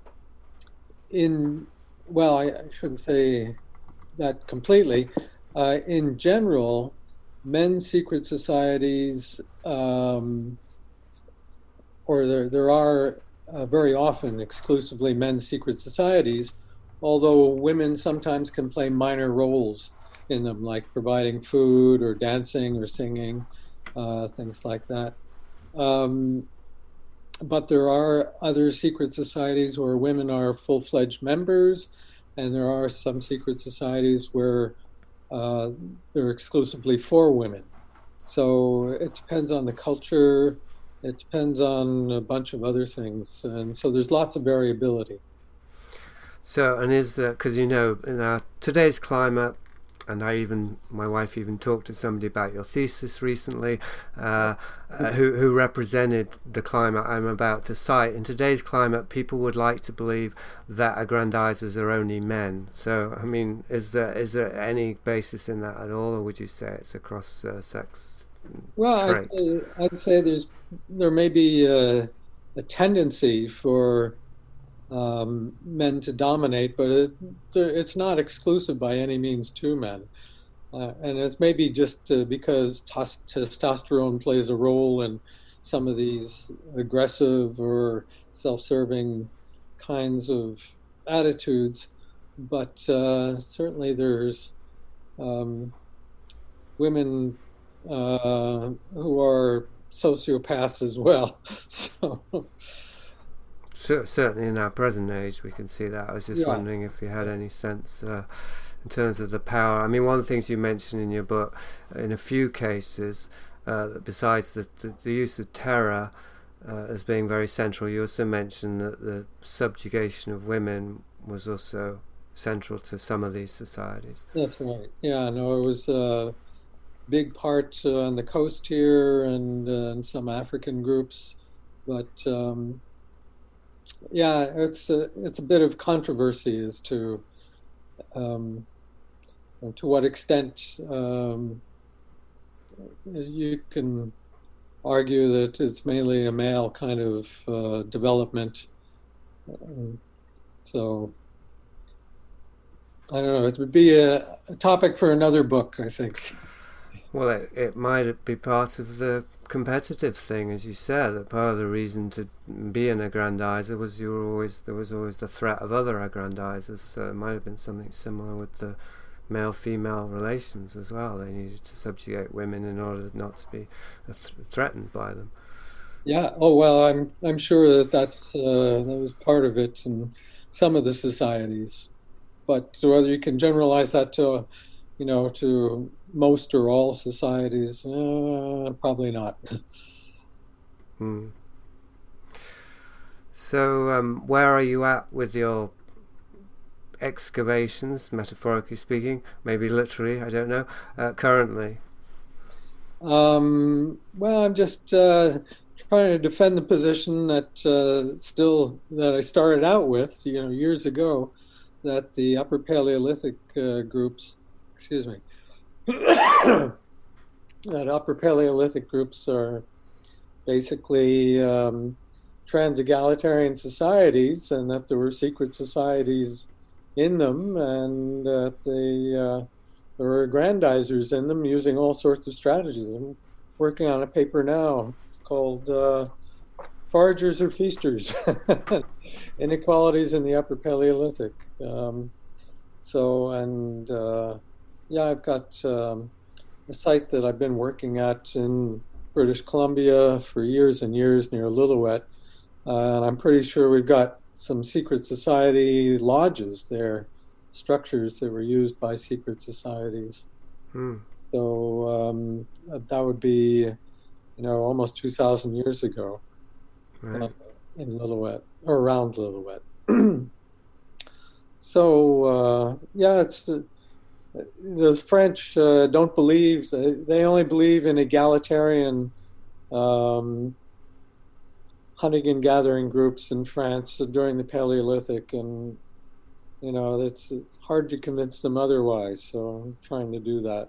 in. Well, I, I shouldn't say that completely. Uh, in general, men's secret societies, um, or there there are uh, very often exclusively men's secret societies, although women sometimes can play minor roles in them, like providing food or dancing or singing, uh, things like that. Um, but there are other secret societies where women are full-fledged members, and there are some secret societies where uh, they're exclusively for women. So it depends on the culture, it depends on a bunch of other things, and so there's lots of variability. So, and is there, because you know, in our today's climate, and I even, my wife even talked to somebody about your thesis recently, uh, uh, who who represented the climate I'm about to cite. In today's climate, people would like to believe that aggrandizers are only men. So, I mean, is there is there any basis in that at all, or would you say it's a cross uh, sex Well, trait? I'd say, I'd say there's there may be a, a tendency for um, men to dominate, but it, it's not exclusive by any means to men. Uh, and it's maybe just uh, because tos- testosterone plays a role in some of these aggressive or self-serving kinds of attitudes, but uh, certainly there's um, women uh, who are sociopaths as well. So, Cer- certainly in our present age, we can see that. I was just Yeah. wondering if you had any sense uh, in terms of the power. I mean, one of the things you mentioned in your book, in a few cases, uh, besides the, the, the use of terror uh, as being very central, you also mentioned that the subjugation of women was also central to some of these societies. that's right. Yeah, no, it was a big part uh, on the coast here and uh, in some African groups, but um, yeah, it's a, it's a bit of controversy as to um, to what extent um, you can argue that it's mainly a male kind of uh, development. Um, so I don't know. It would be a, a topic for another book, I think. Well, it, it might be part of the competitive thing, as you said, that part of the reason to be an aggrandizer was you were always there was always the threat of other aggrandizers. So it might have been something similar with the male-female relations as well. They needed to subjugate women in order not to be th- threatened by them. Yeah. Oh well, I'm I'm sure that that's, uh, that was part of it in some of the societies, but whether you can generalize that to, you know, to most or all societies, uh, probably not. Hmm. So, um, where are you at with your excavations, metaphorically speaking, maybe literally, I don't know, uh, currently? Um, well, I'm just uh, trying to defend the position that uh, still that I started out with, you know, years ago, that the Upper Paleolithic uh, groups, excuse me, that Upper Paleolithic groups are basically um, trans-egalitarian societies, and that there were secret societies in them, and that they uh, there were aggrandizers in them using all sorts of strategies. I'm working on a paper now called uh, Foragers or Feasters, Inequalities in the Upper Paleolithic. Um, so, and uh, yeah, I've got um, a site that I've been working at in British Columbia for years and years near Lillooet. Uh, and I'm pretty sure we've got some secret society lodges there, structures that were used by secret societies. Hmm. So um, that would be, you know, almost two thousand years ago Right. uh, in Lillooet, or around Lillooet. So uh, yeah, it's the, the French uh, don't believe, they, they only believe in egalitarian um, hunting and gathering groups in France during the Paleolithic, and you know, it's, it's hard to convince them otherwise. So I'm trying to do that.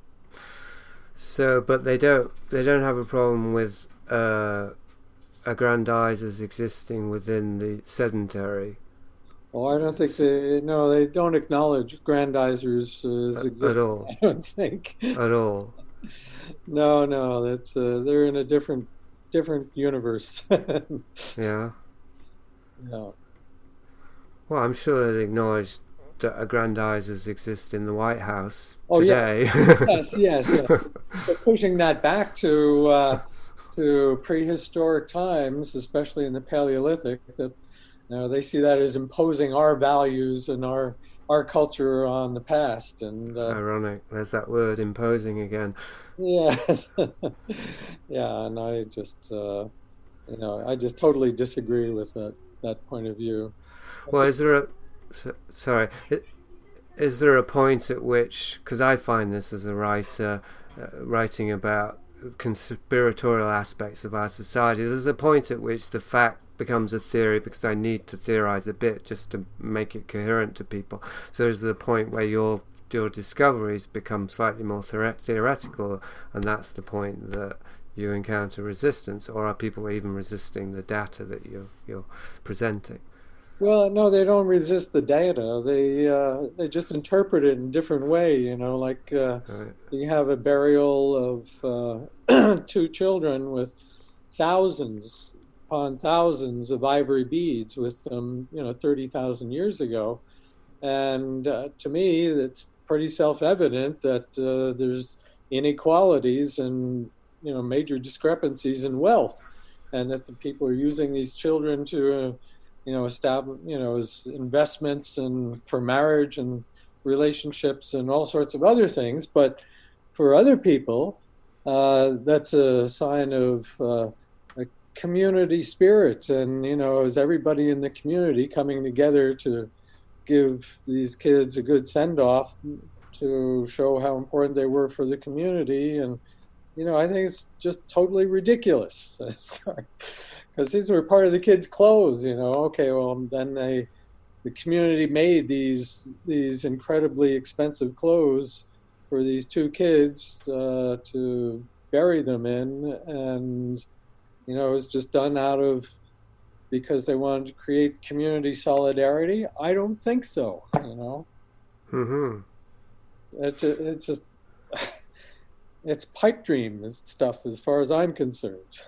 So, but they don't they don't have a problem with uh, aggrandizers existing within the sedentary Well, I don't think they, no, they don't acknowledge grandizers as at, at existing, all. I don't think. At all. No, no, that's uh, they're in a different different universe. Yeah. No. Well, I'm sure they acknowledge that aggrandizers exist in the White House Oh, yeah. today. Yes, yes, yes. But pushing that back to uh, to prehistoric times, especially in the Paleolithic, that you know, they see that as imposing our values and our our culture on the past. And uh, Ironic. There's that word, imposing, again. yes, yeah, and I just uh, you know I just totally disagree with that that point of view. Well, is there a so- sorry? i- Is there a point at which, because I find this as a writer, uh, writing about conspiratorial aspects of our society, there's a point at which the fact becomes a theory because I need to theorize a bit just to make it coherent to people. So there's the point where your your discoveries become slightly more theore- theoretical, and that's the point that you encounter resistance, or are people even resisting the data that you're you're presenting? Well, no, they don't resist the data. They uh, they just interpret it in a different way. You know, like uh, Right. you have a burial of uh, two children with thousands upon thousands of ivory beads with them. You know, thirty thousand years ago, and uh, to me, it's pretty self-evident that uh, there's inequalities and you know major discrepancies in wealth, and that the people are using these children to uh, you know, establish, you know, as investments and for marriage and relationships and all sorts of other things. But for other people, uh, that's a sign of uh, a community spirit. And, you know, is everybody in the community coming together to give these kids a good send off to show how important they were for the community. And, you know, I think it's just totally ridiculous. Sorry. Because these were part of the kids' clothes, you know. Okay, well then they, the community made these these incredibly expensive clothes for these two kids uh, to bury them in, and you know it was just done out of because they wanted to create community solidarity. I don't think so, you know. Mm-hmm. It, it's just it's pipe dream stuff as far as I'm concerned.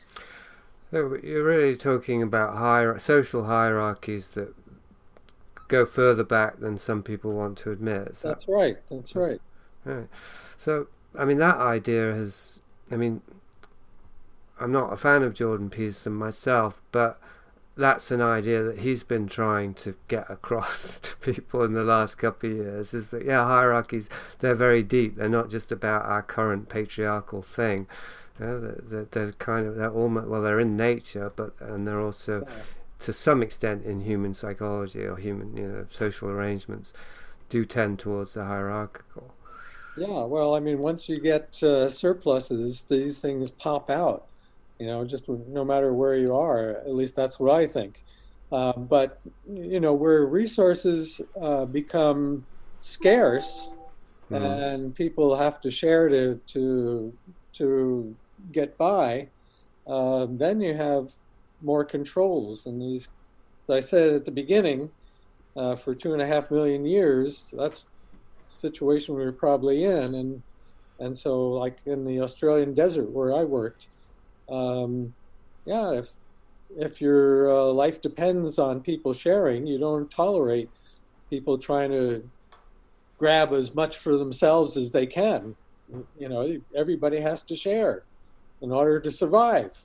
So you're really talking about hier- social hierarchies that go further back than some people want to admit. So, That's right. That's right. right. So, I mean, that idea has, I mean, I'm not a fan of Jordan Peterson myself, but that's an idea that he's been trying to get across to people in the last couple of years, is that, yeah, hierarchies, they're very deep. They're not just about our current patriarchal thing. Yeah, they're, they're kind of they're almost well they're in nature, but and they're also Yeah. to some extent in human psychology or human you know social arrangements do tend towards the hierarchical. Yeah, well, I mean, once you get uh, surpluses, these things pop out, you know, just no matter where you are. At least that's what I think. Uh, but, you know, where resources uh, become scarce Mm. and people have to share to, to, to get by, uh, then you have more controls. And these, as I said at the beginning, uh, for two and a half million years, that's situation we were probably in, and and so like in the Australian desert where I worked, um, yeah, if if your uh, life depends on people sharing, you don't tolerate people trying to grab as much for themselves as they can. You know, everybody has to share in order to survive,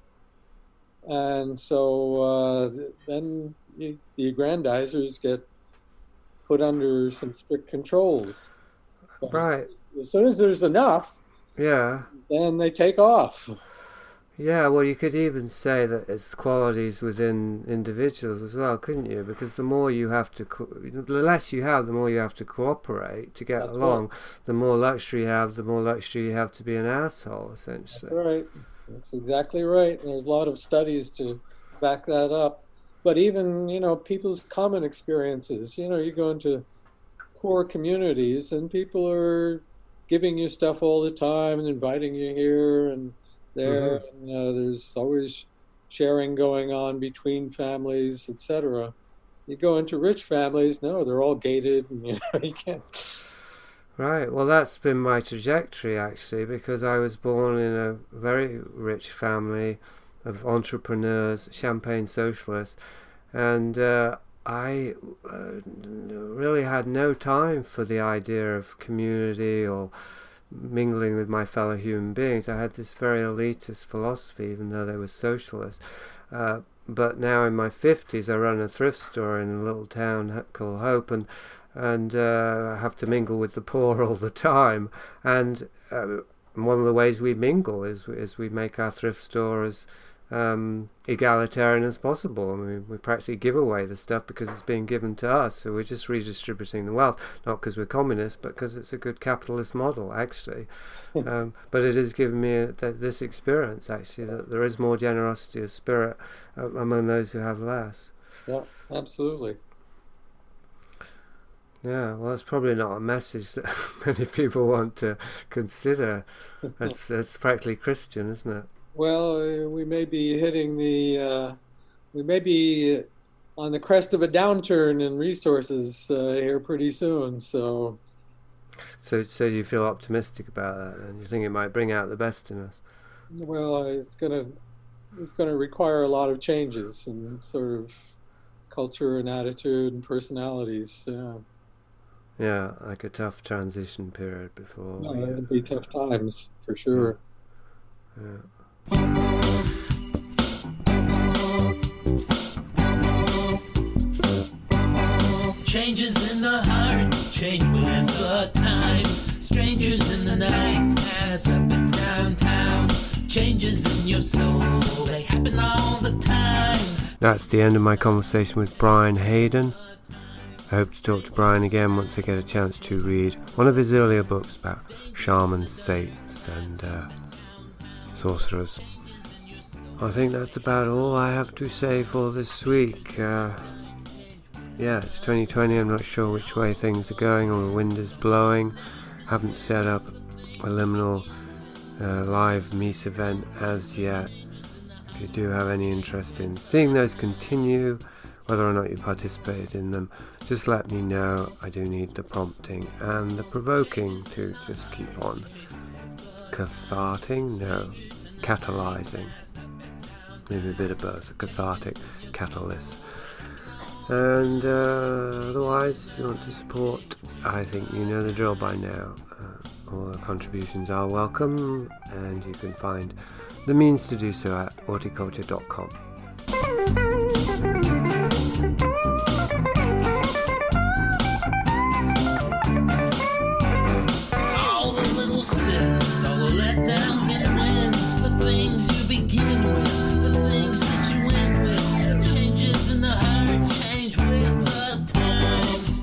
and so uh, then you, the aggrandizers get put under some strict controls. Right. As soon as there's enough, Yeah. then they take off. Yeah, well, you could even say that it's qualities within individuals as well, couldn't you? Because the more you have to, co- the less you have, the more you have to cooperate to get That's along. The more luxury you have, the more luxury you have to be an asshole, essentially. Right. That's exactly right. And there's a lot of studies to back that up. But even, you know, people's common experiences, you know, you go into poor communities and people are giving you stuff all the time and inviting you here and there. Mhm. And uh, there's always sharing going on between families, et cetera. You go into rich families, no, they're all gated and, you know, you can't. Right, well, that's been my trajectory, actually, because I was born in a very rich family of entrepreneurs, champagne socialists, and uh, I uh, really had no time for the idea of community or mingling with my fellow human beings. I had this very elitist philosophy, even though they were socialists. Uh, but now in my fifties, I run a thrift store in a little town called Hope, and and uh, have to mingle with the poor all the time. And uh, one of the ways we mingle is is we make our thrift store as um, egalitarian as possible. I mean, we practically give away the stuff because it's being given to us. So we're just redistributing the wealth, not because we're communists, but because it's a good capitalist model, actually. um, but it has given me a, th- this experience, actually, that there is more generosity of spirit uh, among those who have less. Yeah, absolutely. Yeah, well, that's probably not a message that many people want to consider. That's that's practically Christian, isn't it? Well, uh, we may be hitting the, uh, we may be on the crest of a downturn in resources uh, here pretty soon. So, So, so you feel optimistic about that, and you think it might bring out the best in us? well, it's gonna it's gonna require a lot of changes and sort of culture and attitude and personalities. Yeah, Yeah, like a tough transition period before. no, we, uh, it'd be tough times for sure. yeah. Changes in the heart, change with the times. Strangers in the night, pass up and downtown. Changes in your soul, they happen all the time. That's the end of my conversation with Brian Hayden. I hope to talk to Brian again once I get a chance to read one of his earlier books about shamans, saints and uh, sorcerers. I think that's about all I have to say for this week. Uh, yeah, it's twenty twenty, I'm not sure which way things are going or the wind is blowing. Haven't set up a liminal uh, live meet event as yet. If you do have any interest in seeing those continue, whether or not you participate in them, just let me know. I do need the prompting and the provoking to just keep on catharting, no, catalyzing. Maybe a bit of both, a cathartic catalyst. And uh, otherwise, if you want to support, I think you know the drill by now. Uh, all the contributions are welcome, and you can find the means to do so at horticulture dot com. All the little sins, all the letdowns and wins, the things you begin with, the things that you end with, changes in the heart, change with the times.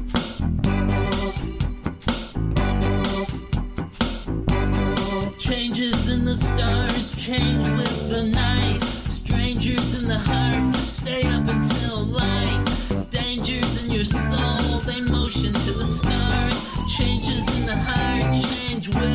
Changes in the stars, change with the night, strangers in the heart, stay up until light, dangers in your soul, they motion to the stars, changes in the heart, change with